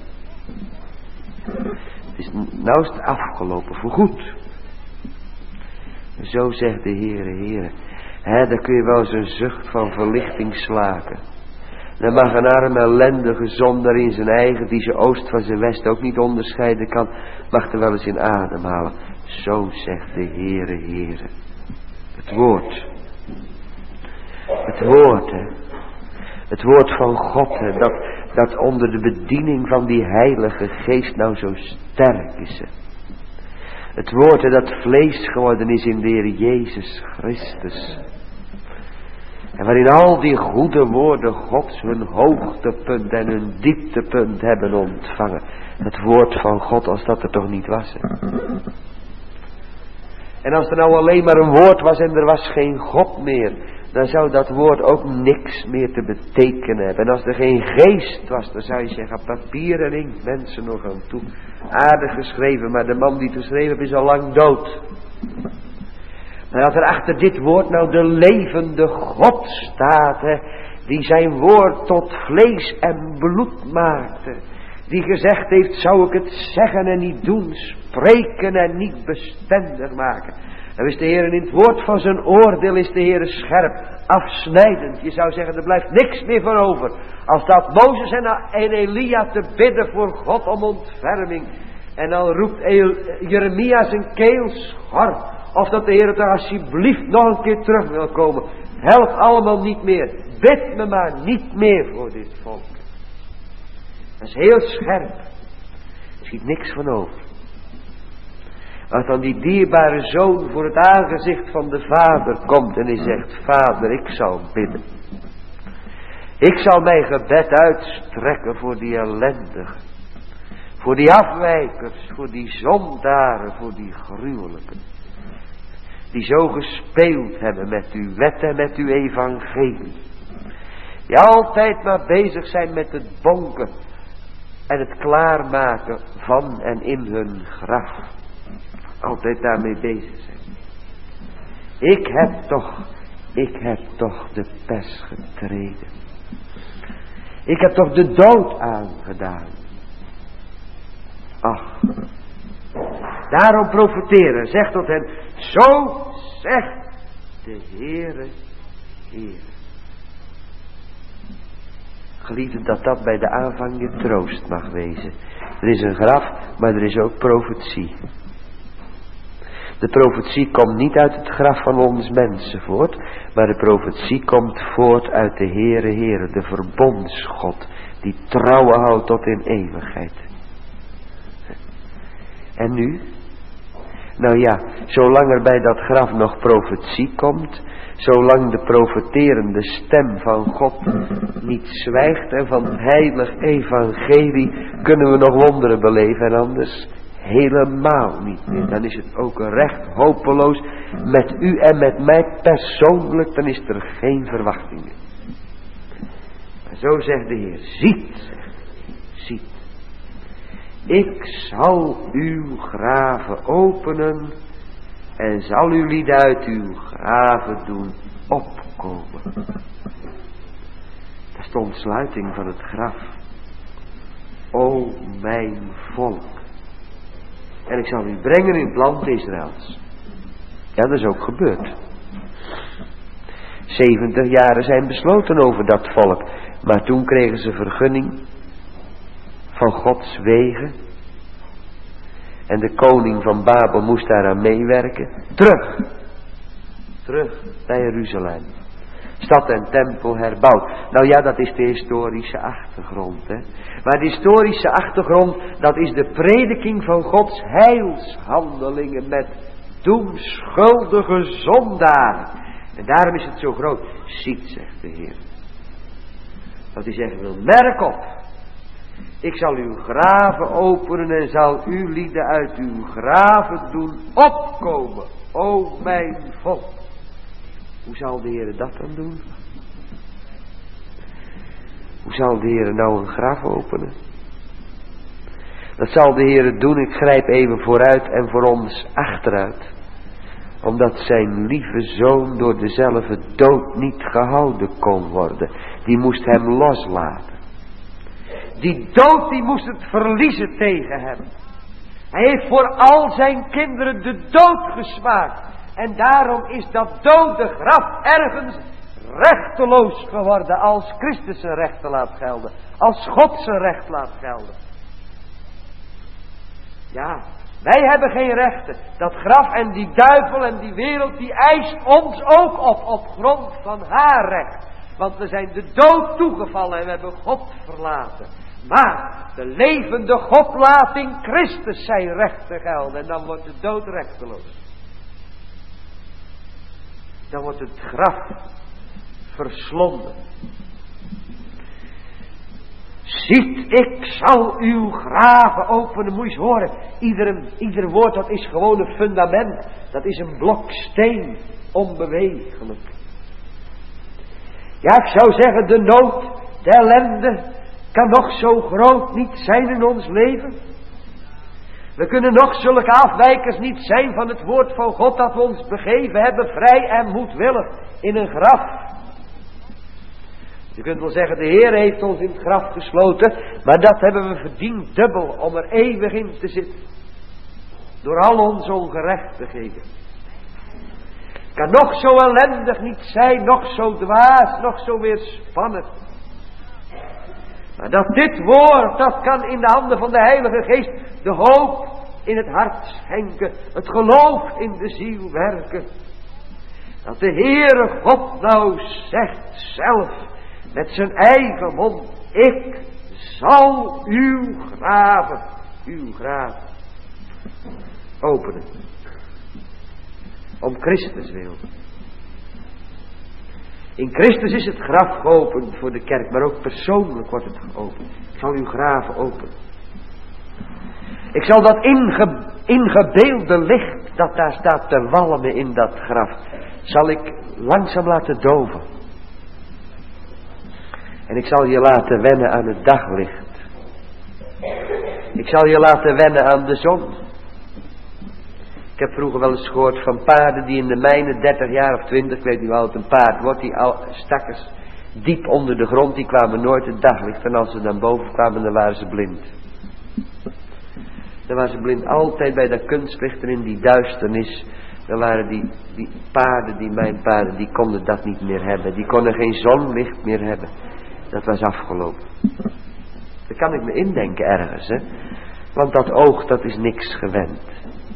Speaker 1: Het is, nou is het afgelopen, voorgoed. Zo zegt de Heere, Heere. Hè, daar kun je wel eens een zucht van verlichting slaken. Dan mag een arme ellendige zondaar in zijn eigen, die zijn oost van zijn west ook niet onderscheiden kan, mag er wel eens in ademhalen. Zo zegt de Heere, Heere. Het woord. Het woord, hè. Het woord van God, hè, dat, dat onder de bediening van die Heilige Geest nou zo sterk is. Hè. Het woord, hè, dat vlees geworden is in de Heer Jezus Christus. En waarin al die goede woorden Gods hun hoogtepunt en hun dieptepunt hebben ontvangen. Het woord van God, als dat er toch niet was. Hè. En als er nou alleen maar een woord was en er was geen God meer, dan zou dat woord ook niks meer te betekenen hebben. En als er geen geest was, dan zou je zeggen, papier en inkt, mensen nog aan toe. Aardig geschreven, maar de man die het geschreven heeft is al lang dood. Maar als er achter dit woord nou de levende God staat, hè, die zijn woord tot vlees en bloed maakte, die gezegd heeft, zou ik het zeggen en niet doen, spreken en niet bestendig maken. En is de Heer in het woord van zijn oordeel is de Heer scherp, afsnijdend. Je zou zeggen, er blijft niks meer van over. Als dat Mozes en, en Elia te bidden voor God om ontferming. En dan roept Jeremia zijn keel schor. Of dat de Heer er alsjeblieft nog een keer terug wil komen. Helpt allemaal niet meer. Bid me maar niet meer voor dit volk. Dat is heel scherp. Er schiet niks van over. Als dan die dierbare zoon voor het aangezicht van de vader komt en hij zegt, vader, ik zal bidden. Ik zal mijn gebed uitstrekken voor die ellendigen. Voor die afwijkers, voor die zondaren, voor die gruwelijken. Die zo gespeeld hebben met uw wet en met uw evangelie. Die altijd maar bezig zijn met het bonken en het klaarmaken van en in hun graf. Altijd daarmee bezig zijn. Ik heb toch, ik heb toch de pers getreden. Ik heb toch de dood aangedaan. Ach, daarom profeteren, zeg tot hen, zo zegt de Heere, Heere. Geliefde, dat dat bij de aanvang je troost mag wezen. Er is een graf, maar er is ook profetie. De profetie komt niet uit het graf van ons mensen voort, maar de profetie komt voort uit de Heere, Heere, de verbondsgod, die trouwen houdt tot in eeuwigheid. En nu? Nou ja, zolang er bij dat graf nog profetie komt, zolang de profeterende stem van God niet zwijgt en van het heilig evangelie, kunnen we nog wonderen beleven en anders helemaal niet meer. Dan is het ook recht hopeloos met u en met mij persoonlijk, dan is er geen verwachting meer. En zo zegt de Heer, ziet, ziet. Ik zal uw graven openen en zal uw lieden uit uw graven doen opkomen. Dat is de ontsluiting van het graf. O mijn volk. En ik zal u brengen in het land Israëls. Ja, dat is ook gebeurd. zeventig jaren zijn besloten over dat volk. Maar toen kregen ze vergunning van Gods wegen. En de koning van Babel moest daaraan meewerken. Terug. Terug naar Jeruzalem. Stad en tempel herbouwd. Nou ja, dat is de historische achtergrond. Hè? Maar de historische achtergrond, dat is de prediking van Gods heilshandelingen met doemschuldige zondaren. En daarom is het zo groot. Ziet, zegt de Heer. Dat hij zeggen wil, merk op. Ik zal uw graven openen en zal uw lieden uit uw graven doen opkomen. O mijn volk. Hoe zal de Heer dat dan doen? Hoe zal de Heer nou een graf openen? Dat zal de Heer doen, ik grijp even vooruit en voor ons achteruit. Omdat zijn lieve zoon door dezelfde dood niet gehouden kon worden. Die moest hem loslaten. Die dood die moest het verliezen tegen hem. Hij heeft voor al zijn kinderen de dood gesmaakt. En daarom is dat dode graf ergens rechteloos geworden als Christus zijn rechten laat gelden. Als God zijn recht laat gelden. Ja, wij hebben geen rechten. Dat graf en die duivel en die wereld die eist ons ook op op grond van haar recht. Want we zijn de dood toegevallen en we hebben God verlaten. Maar de levende God laat in Christus zijn rechten gelden. En dan wordt de dood rechteloos. Dan wordt het graf verslonden. Ziet, ik zal uw graven openen. Moet je eens horen. Ieder, ieder woord dat is gewoon een fundament. Dat is een blok steen. Onbewegelijk. Ja, ik zou zeggen, de nood, de ellende kan nog zo groot niet zijn in ons leven. We kunnen nog zulke afwijkers niet zijn van het woord van God dat we ons begeven hebben vrij en moedwillig in een graf. Je kunt wel zeggen, de Heer heeft ons in het graf gesloten, maar dat hebben we verdiend dubbel om er eeuwig in te zitten. Door al onze ongerechtigheden. Kan nog zo ellendig niet zijn, nog zo dwaas, nog zo weerspannig. Maar dat dit woord, dat kan in de handen van de Heilige Geest de hoop in het hart schenken. Het geloof in de ziel werken. Dat de Heere God nou zegt zelf met zijn eigen mond. Ik zal uw graven, uw graven openen. Om Christus wil. In Christus is het graf geopend voor de kerk, maar ook persoonlijk wordt het geopend. Ik zal uw graven openen. Ik zal dat inge, ingebeelde licht dat daar staat te walmen in dat graf, zal ik langzaam laten doven. En ik zal je laten wennen aan het daglicht. Ik zal je laten wennen aan de zon. Ik heb vroeger wel eens gehoord van paarden die in de mijnen dertig jaar of twintig, ik weet niet hoe oud een paard wordt, die al stakkers diep onder de grond, die kwamen nooit het daglicht. En als ze dan boven kwamen, dan waren ze blind. Dan waren ze blind, altijd bij dat kunstlicht en in die duisternis. Dan waren die, die paarden, die mijn paarden, die konden dat niet meer hebben. Die konden geen zonlicht meer hebben. Dat was afgelopen. Daar kan ik me indenken ergens, hè. Want dat oog, dat is niks gewend.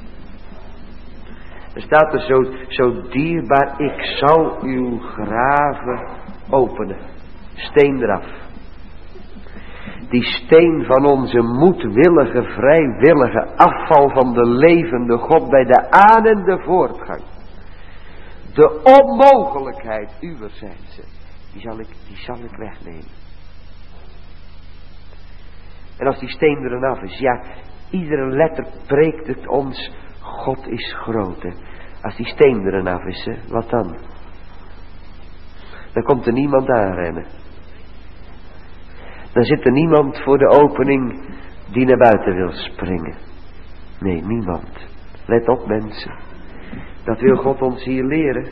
Speaker 1: Er staat er zo, zo dierbaar, ik zal uw graven openen. Steen eraf. Die steen van onze moedwillige, vrijwillige afval van de levende God bij de aan- en de voortgang. De onmogelijkheid uwerzijds, die zal ik, die zal ik wegnemen. En als die steen er af is, ja, iedere letter preekt het ons, God is groot. Hè. Als die steen er af is, hè, wat dan? Dan komt er niemand aanrennen. Dan zit er niemand voor de opening die naar buiten wil springen. Nee, niemand. Let op, mensen. Dat wil God ons hier leren.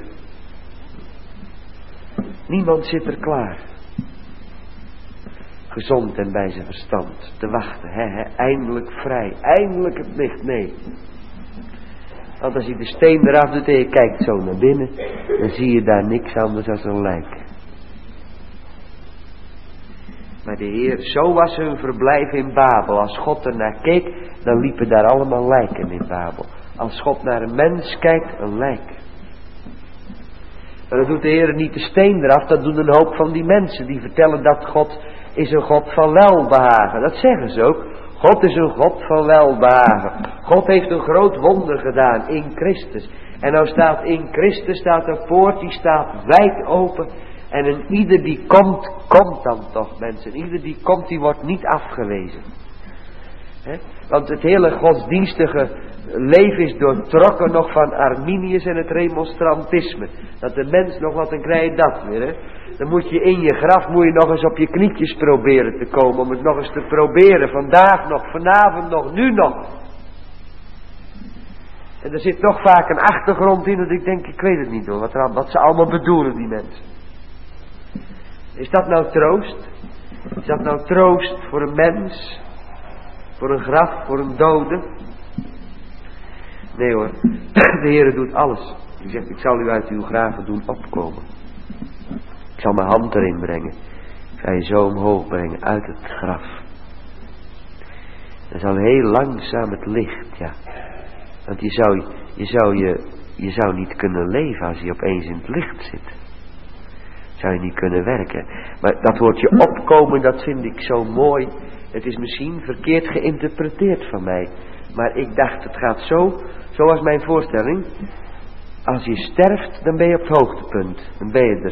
Speaker 1: Niemand zit er klaar. Gezond en bij zijn verstand. Te wachten. Hè, hè, eindelijk vrij. Eindelijk het licht. Nee. Want als je de steen eraf doet en je kijkt zo naar binnen, dan zie je daar niks anders dan een lijk. Maar de Heer, zo was hun verblijf in Babel. Als God er naar keek, dan liepen daar allemaal lijken in Babel. Als God naar een mens kijkt, een lijk. Maar dat doet de Heer niet de steen eraf, dat doen een hoop van die mensen. Die vertellen dat God is een God van welbehagen. Dat zeggen ze ook. God is een God van welbehagen. God heeft een groot wonder gedaan in Christus. En nou staat in Christus staat een poort, die staat wijd open. En een ieder die komt, komt dan toch, mensen. Ieder die komt, die wordt niet afgewezen. He? Want het hele godsdienstige leven is doortrokken nog van Arminius en het remonstrantisme. Dat de mens nog wat, dan krijg je dat weer. Hè? Dan moet je in je graf, moet je nog eens op je knietjes proberen te komen. Om het nog eens te proberen. Vandaag nog, vanavond nog, nu nog. En er zit nog vaak een achtergrond in dat ik denk, ik weet het niet hoor. Wat, er, wat ze allemaal bedoelen, die mensen. Is dat nou troost? Is dat nou troost voor een mens? Voor een graf, voor een dode? Nee hoor, de Heere doet alles. Hij zegt, ik zal u uit uw graven doen opkomen. Ik zal mijn hand erin brengen. Ik ga je zo omhoog brengen, uit het graf. Dan zal heel langzaam het licht, ja. Want je zou je, zou je, je zou niet kunnen leven als je opeens in het licht zit. Zou je niet kunnen werken. Maar dat woordje opkomen, dat vind ik zo mooi. Het is misschien verkeerd geïnterpreteerd van mij. Maar ik dacht, het gaat zo, zoals mijn voorstelling. Als je sterft, dan ben je op het hoogtepunt. Dan ben je er.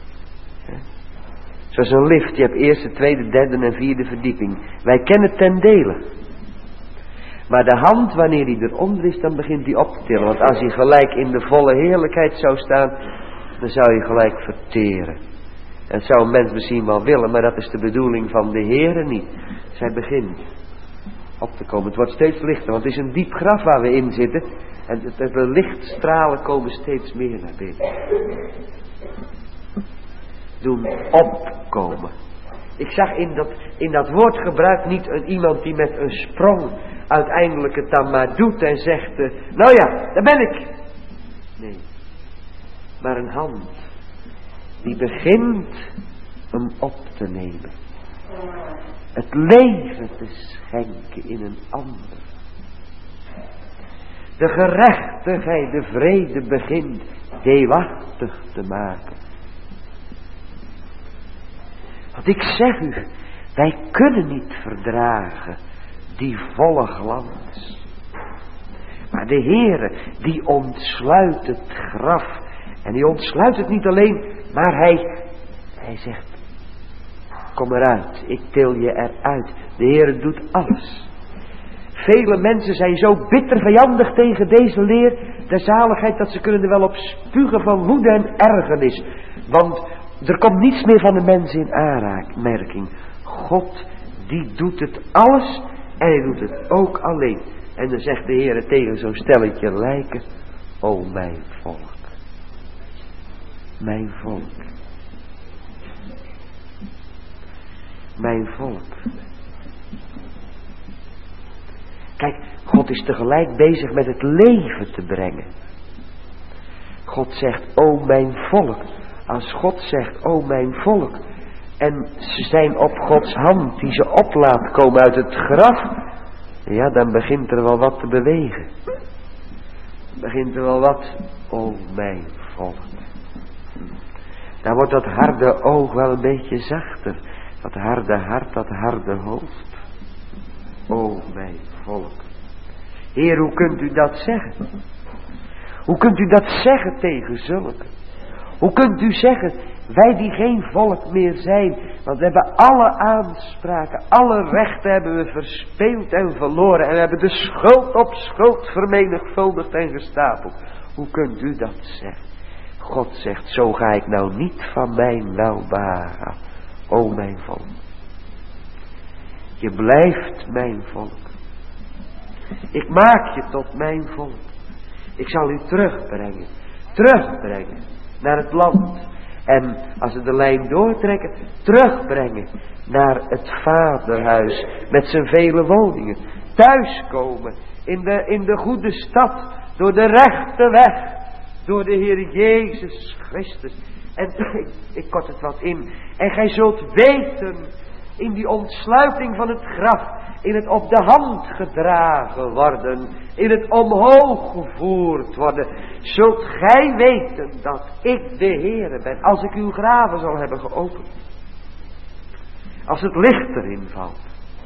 Speaker 1: Zoals een lift, je hebt eerste, tweede, derde en vierde verdieping. Wij kennen ten dele. Maar de hand, wanneer die eronder is, dan begint die op te tillen. Want als hij gelijk in de volle heerlijkheid zou staan, dan zou je gelijk verteren. En dat zou een mens misschien wel willen, maar dat is de bedoeling van de Heere niet. Zij begint op te komen. Het wordt steeds lichter, want het is een diep graf waar we in zitten. En de lichtstralen komen steeds meer naar binnen. Doen opkomen. Ik zag in dat, in dat woordgebruik niet een iemand die met een sprong uiteindelijk het dan maar doet en zegt, uh, nou ja, daar ben ik. Nee, maar een hand die begint hem op te nemen. Het leven te schenken in een ander. De gerechtigheid, de vrede begint deelachtig te maken. Want ik zeg u, wij kunnen niet verdragen die volle glans. Maar de Heere, die ontsluit het graf. En die ontsluit het niet alleen, maar hij, hij zegt, kom eruit, ik til je eruit. De Heere doet alles. Vele mensen zijn zo bitter vijandig tegen deze leer der zaligheid, dat ze kunnen er wel op spugen van woede en ergernis. Want er komt niets meer van de mens in aanraking. God, die doet het alles en hij doet het ook alleen. En dan zegt de Heere tegen zo'n stelletje lijken, o mijn volk. Mijn volk. Mijn volk. Kijk, God is tegelijk bezig met het leven te brengen. God zegt, o mijn volk. Als God zegt, o mijn volk. En ze zijn op Gods hand die ze op laat komen uit het graf. Ja, dan begint er wel wat te bewegen. Begint er wel wat, o mijn volk. Dan wordt dat harde oog wel een beetje zachter. Dat harde hart, dat harde hoofd. O mijn volk. Heer, hoe kunt u dat zeggen? Hoe kunt u dat zeggen tegen zulken? Hoe kunt u zeggen, wij die geen volk meer zijn, want we hebben alle aanspraken, alle rechten hebben we verspeeld en verloren en we hebben de schuld op schuld vermenigvuldigd en gestapeld. Hoe kunt u dat zeggen? God zegt, zo ga ik nou niet van mijn welbehagen, o mijn volk. Je blijft mijn volk. Ik maak je tot mijn volk. Ik zal u terugbrengen, terugbrengen naar het land. En als we de lijn doortrekken, terugbrengen naar het vaderhuis met zijn vele woningen. Thuiskomen in de, in de goede stad, door de rechte weg, door de Heer Jezus Christus. En ik, ik kort het wat in. En gij zult weten, in die ontsluiting van het graf, in het op de hand gedragen worden, in het omhoog gevoerd worden, zult gij weten dat ik de Heere ben, als ik uw graven zal hebben geopend. Als het licht erin valt,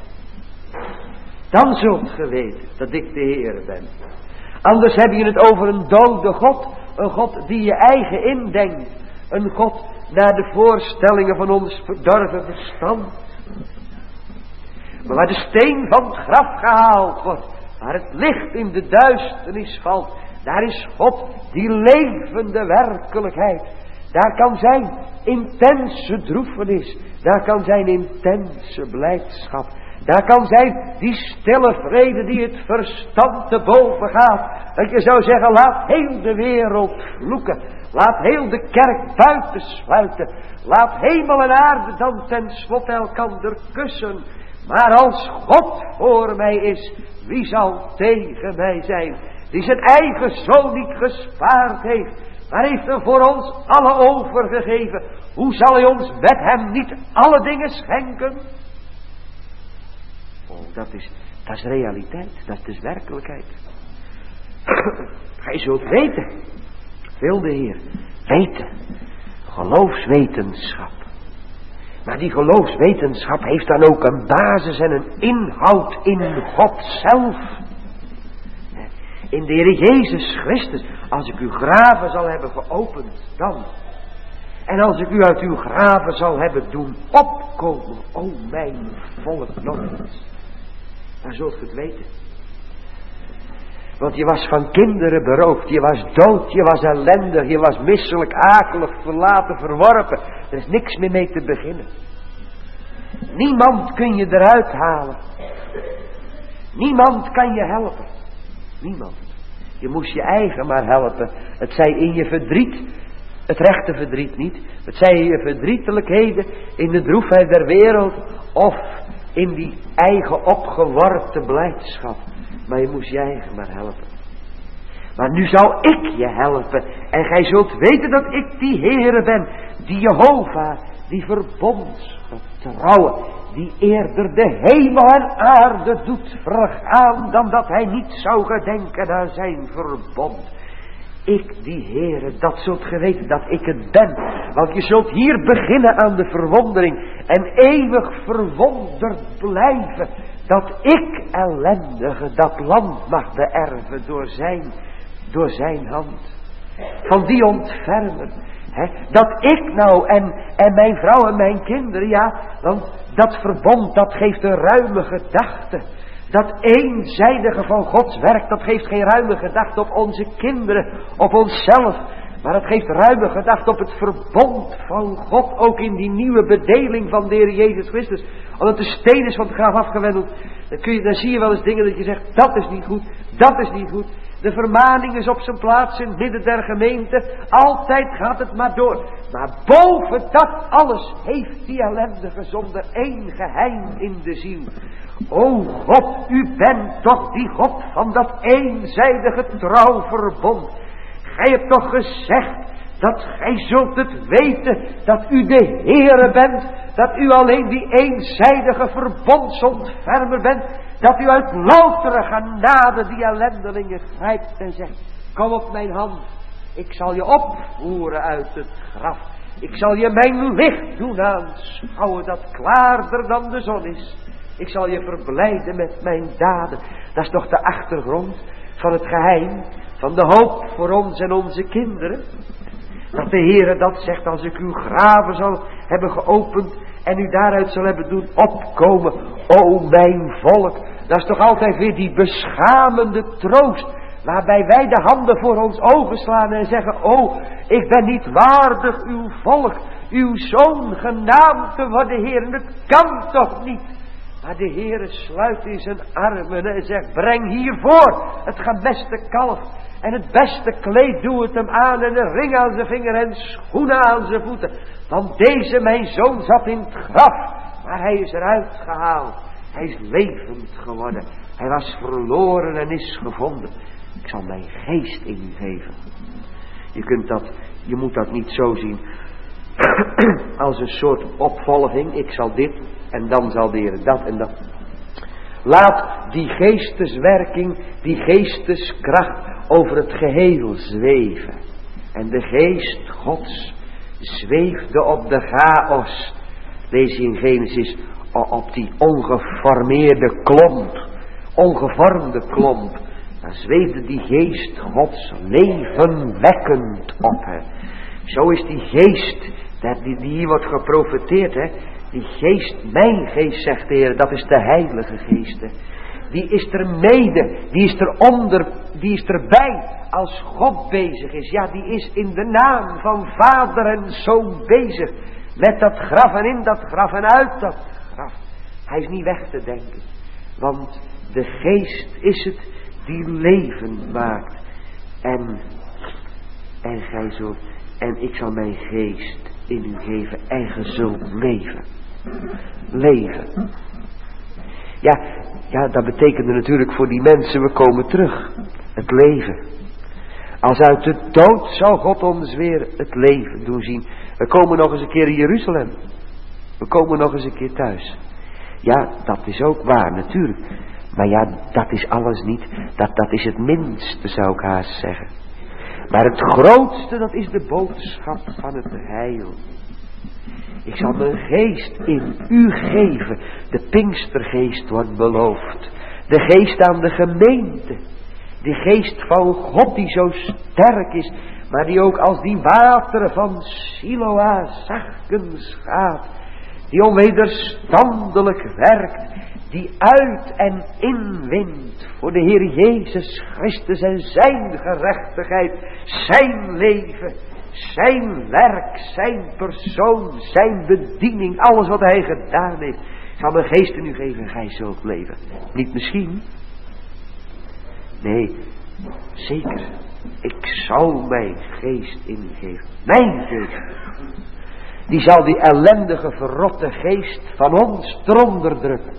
Speaker 1: dan zult ge weten dat ik de Heere ben. Anders heb je het over een dode God, een God die je eigen indenkt, een God naar de voorstellingen van ons verdorven verstand. Maar waar de steen van het graf gehaald wordt, waar het licht in de duisternis valt, daar is God die levende werkelijkheid. Daar kan zijn intense droefenis, daar kan zijn intense blijdschap, daar kan zijn die stille vrede die het verstand te boven gaat. Dat je zou zeggen, laat heel de wereld vloeken, laat heel de kerk buiten sluiten, laat hemel en aarde dan tenslotte elkander kussen. Maar als God voor mij is, wie zal tegen mij zijn? Die zijn eigen zoon niet gespaard heeft, maar heeft er voor ons alle overgegeven. Hoe zal hij ons met hem niet alle dingen schenken? Oh, dat is, dat is realiteit, dat is dus werkelijkheid. Gij zult weten, wil de Heer, weten, geloofswetenschap. Maar die geloofswetenschap heeft dan ook een basis en een inhoud in God zelf. In de Heer Jezus Christus. Als ik uw graven zal hebben geopend, dan. En als ik u uit uw graven zal hebben doen opkomen, o mijn volk nog eens. Dan zult u het weten. Want je was van kinderen beroofd, je was dood, je was ellendig, je was misselijk, akelig, verlaten, verworpen. Er is niks meer mee te beginnen. Niemand kun je eruit halen. Niemand kan je helpen. Niemand. Je moest je eigen maar helpen. Het zij in je verdriet, Het rechte verdriet niet. Het zijn je verdrietelijkheden in de droefheid der wereld of in die eigen opgeworpen blijdschap. Maar je moest je eigen maar helpen. Maar nu zal ik je helpen. En gij zult weten dat ik die Heere ben. Die Jehovah, die verbondsgetrouwe. Die eerder de hemel en aarde doet vergaan. Dan dat hij niet zou gedenken aan zijn verbond. Ik die Heere, dat zult ge weten dat ik het ben. Want je zult hier beginnen aan de verwondering. En eeuwig verwonderd blijven. Dat ik ellendige dat land mag beërven door zijn, door zijn hand. Van die ontfermer. He, dat ik nou en, en mijn vrouw en mijn kinderen, ja. Want dat verbond dat geeft een ruime gedachte. Dat eenzijdige van Gods werk, dat geeft geen ruime gedachte op onze kinderen, op onszelf. Maar het geeft ruime gedachte op het verbond van God, ook in die nieuwe bedeling van de Heer Jezus Christus. Omdat de steen is van het graf afgewendeld, dan, kun je, dan zie je wel eens dingen dat je zegt, dat is niet goed, dat is niet goed. De vermaning is op zijn plaats in het midden der gemeente, altijd gaat het maar door. Maar boven dat alles heeft die ellendige zonder één geheim in de ziel. O God, u bent toch die God van dat eenzijdige trouwverbond. Gij hebt toch gezegd dat gij zult het weten dat u de Heere bent. Dat u alleen die eenzijdige verbondsontfermer bent. Dat u uit loutere genade die ellendelingen grijpt en zegt. Kom op mijn hand. Ik zal je opvoeren uit het graf. Ik zal je mijn licht doen aanschouwen dat klaarder dan de zon is. Ik zal je verblijden met mijn daden. Dat is toch de achtergrond van het geheim. Van de hoop voor ons en onze kinderen. Dat de Heere dat zegt als ik uw graven zal hebben geopend. En u daaruit zal hebben doen opkomen. O mijn volk. Dat is toch altijd weer die beschamende troost. Waarbij wij de handen voor ons ogen slaan en zeggen. O, ik ben niet waardig uw volk. Uw zoon genaamd te worden, Heer. Het kan toch niet. Maar de Heere sluit in zijn armen en zegt, breng hiervoor het gemeste kalf. En het beste kleed doe het hem aan en een ring aan zijn vinger en schoenen aan zijn voeten. Want deze mijn zoon zat in het graf, maar hij is eruit gehaald. Hij is levend geworden. Hij was verloren en is gevonden. Ik zal mijn geest in u geven. Je kunt dat, je moet dat niet zo zien als een soort opvolging. Ik zal dit en dan zal de Heer dat en dat. Laat die geesteswerking, die geesteskracht over het geheel zweven. En de geest Gods zweefde op de chaos. Lees je in Genesis op die ongeformeerde klomp. Ongevormde klomp. Daar zweefde die geest Gods levenwekkend op. Hè. Zo is die geest, die, die hier wordt geprofeteerd, hè. Die geest, mijn geest, zegt de Heer, dat is de Heilige Geest. Hè. Die is er mede, die is er onder, die is erbij als God bezig is. Ja, die is in de naam van Vader en Zoon bezig. Met dat graf en in dat graf en uit dat graf. Hij is niet weg te denken. Want de geest is het die leven maakt. En, en gij zult, en ik zal mijn geest in u geven en gij zult leven. Leven. Ja, ja, dat betekende natuurlijk voor die mensen, we komen terug. Het leven. Als uit de dood zou God ons weer het leven doen zien. We komen nog eens een keer in Jeruzalem. We komen nog eens een keer thuis. Ja, dat is ook waar natuurlijk. Maar ja, dat is alles niet. Dat, dat is het minste, zou ik haast zeggen. Maar het grootste, dat is de boodschap van het heil. Ik zal mijn geest in u geven. De Pinkstergeest wordt beloofd. De geest aan de gemeente. De geest van God die zo sterk is. Maar die ook als die wateren van Siloa zachtkens gaat. Die onwederstandelijk werkt. Die uit en inwint voor de Heer Jezus Christus en zijn gerechtigheid. Zijn leven. Zijn werk, zijn persoon, zijn bediening, alles wat hij gedaan heeft. Ik zal mijn geest in u geven en gij zult leven. Niet misschien. Nee, zeker. Ik zal mijn geest ingeven. Mijn geest. Die zal die ellendige verrotte geest van ons eronder drukken.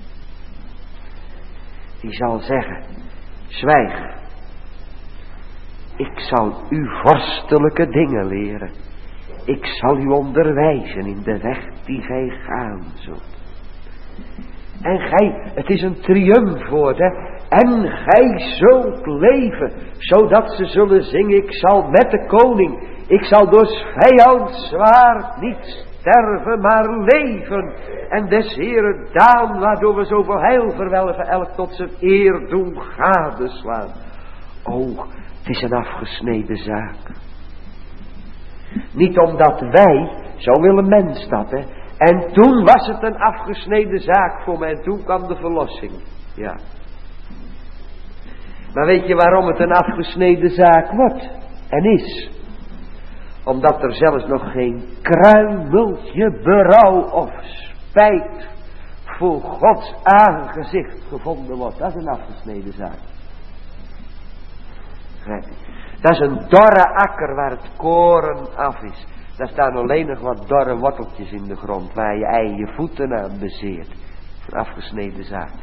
Speaker 1: Die zal zeggen, zwijg. Ik zal u vorstelijke dingen leren. Ik zal u onderwijzen in de weg die gij gaan zult. En gij, het is een triumfwoord, hè. En gij zult leven, zodat ze zullen zingen, ik zal met de koning, ik zal door 's vijands zwaard niet sterven, maar leven. En des Heeren daan, waardoor we zoveel heil verwelgen, elk tot zijn eer doen gadeslaan. O, het is een afgesneden zaak. Niet omdat wij, zo wil een mens dat, hè. En toen was het een afgesneden zaak voor mij, en toen kwam de verlossing. Ja. Maar weet je waarom het een afgesneden zaak wordt en is? Omdat er zelfs nog geen kruimeltje berouw of spijt voor Gods aangezicht gevonden wordt. Dat is een afgesneden zaak. Dat is een dorre akker waar het koren af is. Daar staan alleen nog wat dorre worteltjes in de grond waar je ei je voeten aan bezeert. Een afgesneden zaak.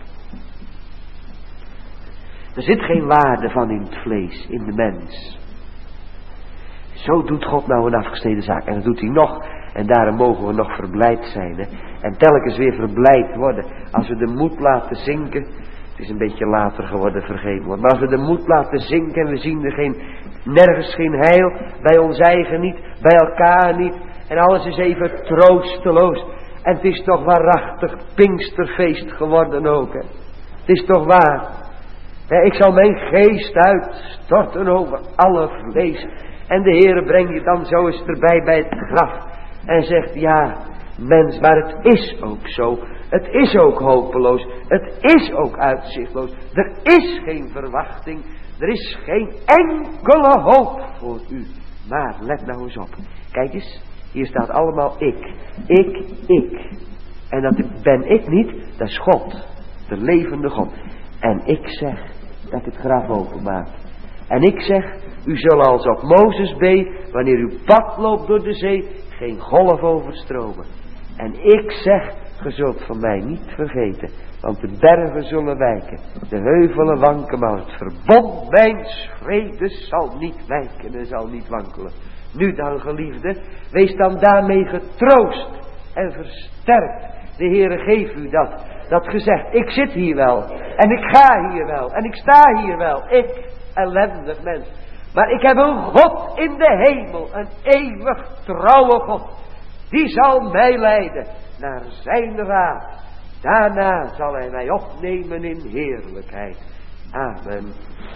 Speaker 1: Er zit geen waarde van in het vlees, in de mens. Zo doet God nou een afgesneden zaak. En dat doet hij nog. En daarom mogen we nog verblijd zijn. Hè? En telkens weer verblijd worden. Als we de moed laten zinken. Het is een beetje later geworden, vergeven worden. Maar als we de moed laten zinken en we zien er geen, nergens geen heil. Bij ons eigen niet, bij elkaar niet. En alles is even troosteloos. En het is toch waarachtig Pinksterfeest geworden ook. Hè? Het is toch waar. Ja, ik zal mijn geest uitstorten over alle vlees. En de Heere brengt je dan zo eens erbij bij het graf. En zegt, ja, mens, maar het is ook zo. Het is ook hopeloos. Het is ook uitzichtloos. Er is geen verwachting. Er is geen enkele hoop voor u. Maar let nou eens op. Kijk eens, hier staat allemaal ik. Ik, ik. En dat ben ik niet, dat is God. De levende God. En ik zeg dat het graf openmaakt. En ik zeg, u zal als op Mozes beet, wanneer uw pad loopt door de zee, geen golf overstromen. En ik zeg, ge zult van mij niet vergeten, want de bergen zullen wijken, de heuvelen wanken, maar het verbond mijns vredes zal niet wijken en zal niet wankelen. Nu dan, geliefde, wees dan daarmee getroost en versterkt. De Heere geeft u dat, dat gezegd, ik zit hier wel, en ik ga hier wel, en ik sta hier wel, ik, ellendig mens. Maar ik heb een God in de hemel, een eeuwig trouwe God. Die zal mij leiden naar zijn raad. Daarna zal hij mij opnemen in heerlijkheid. Amen.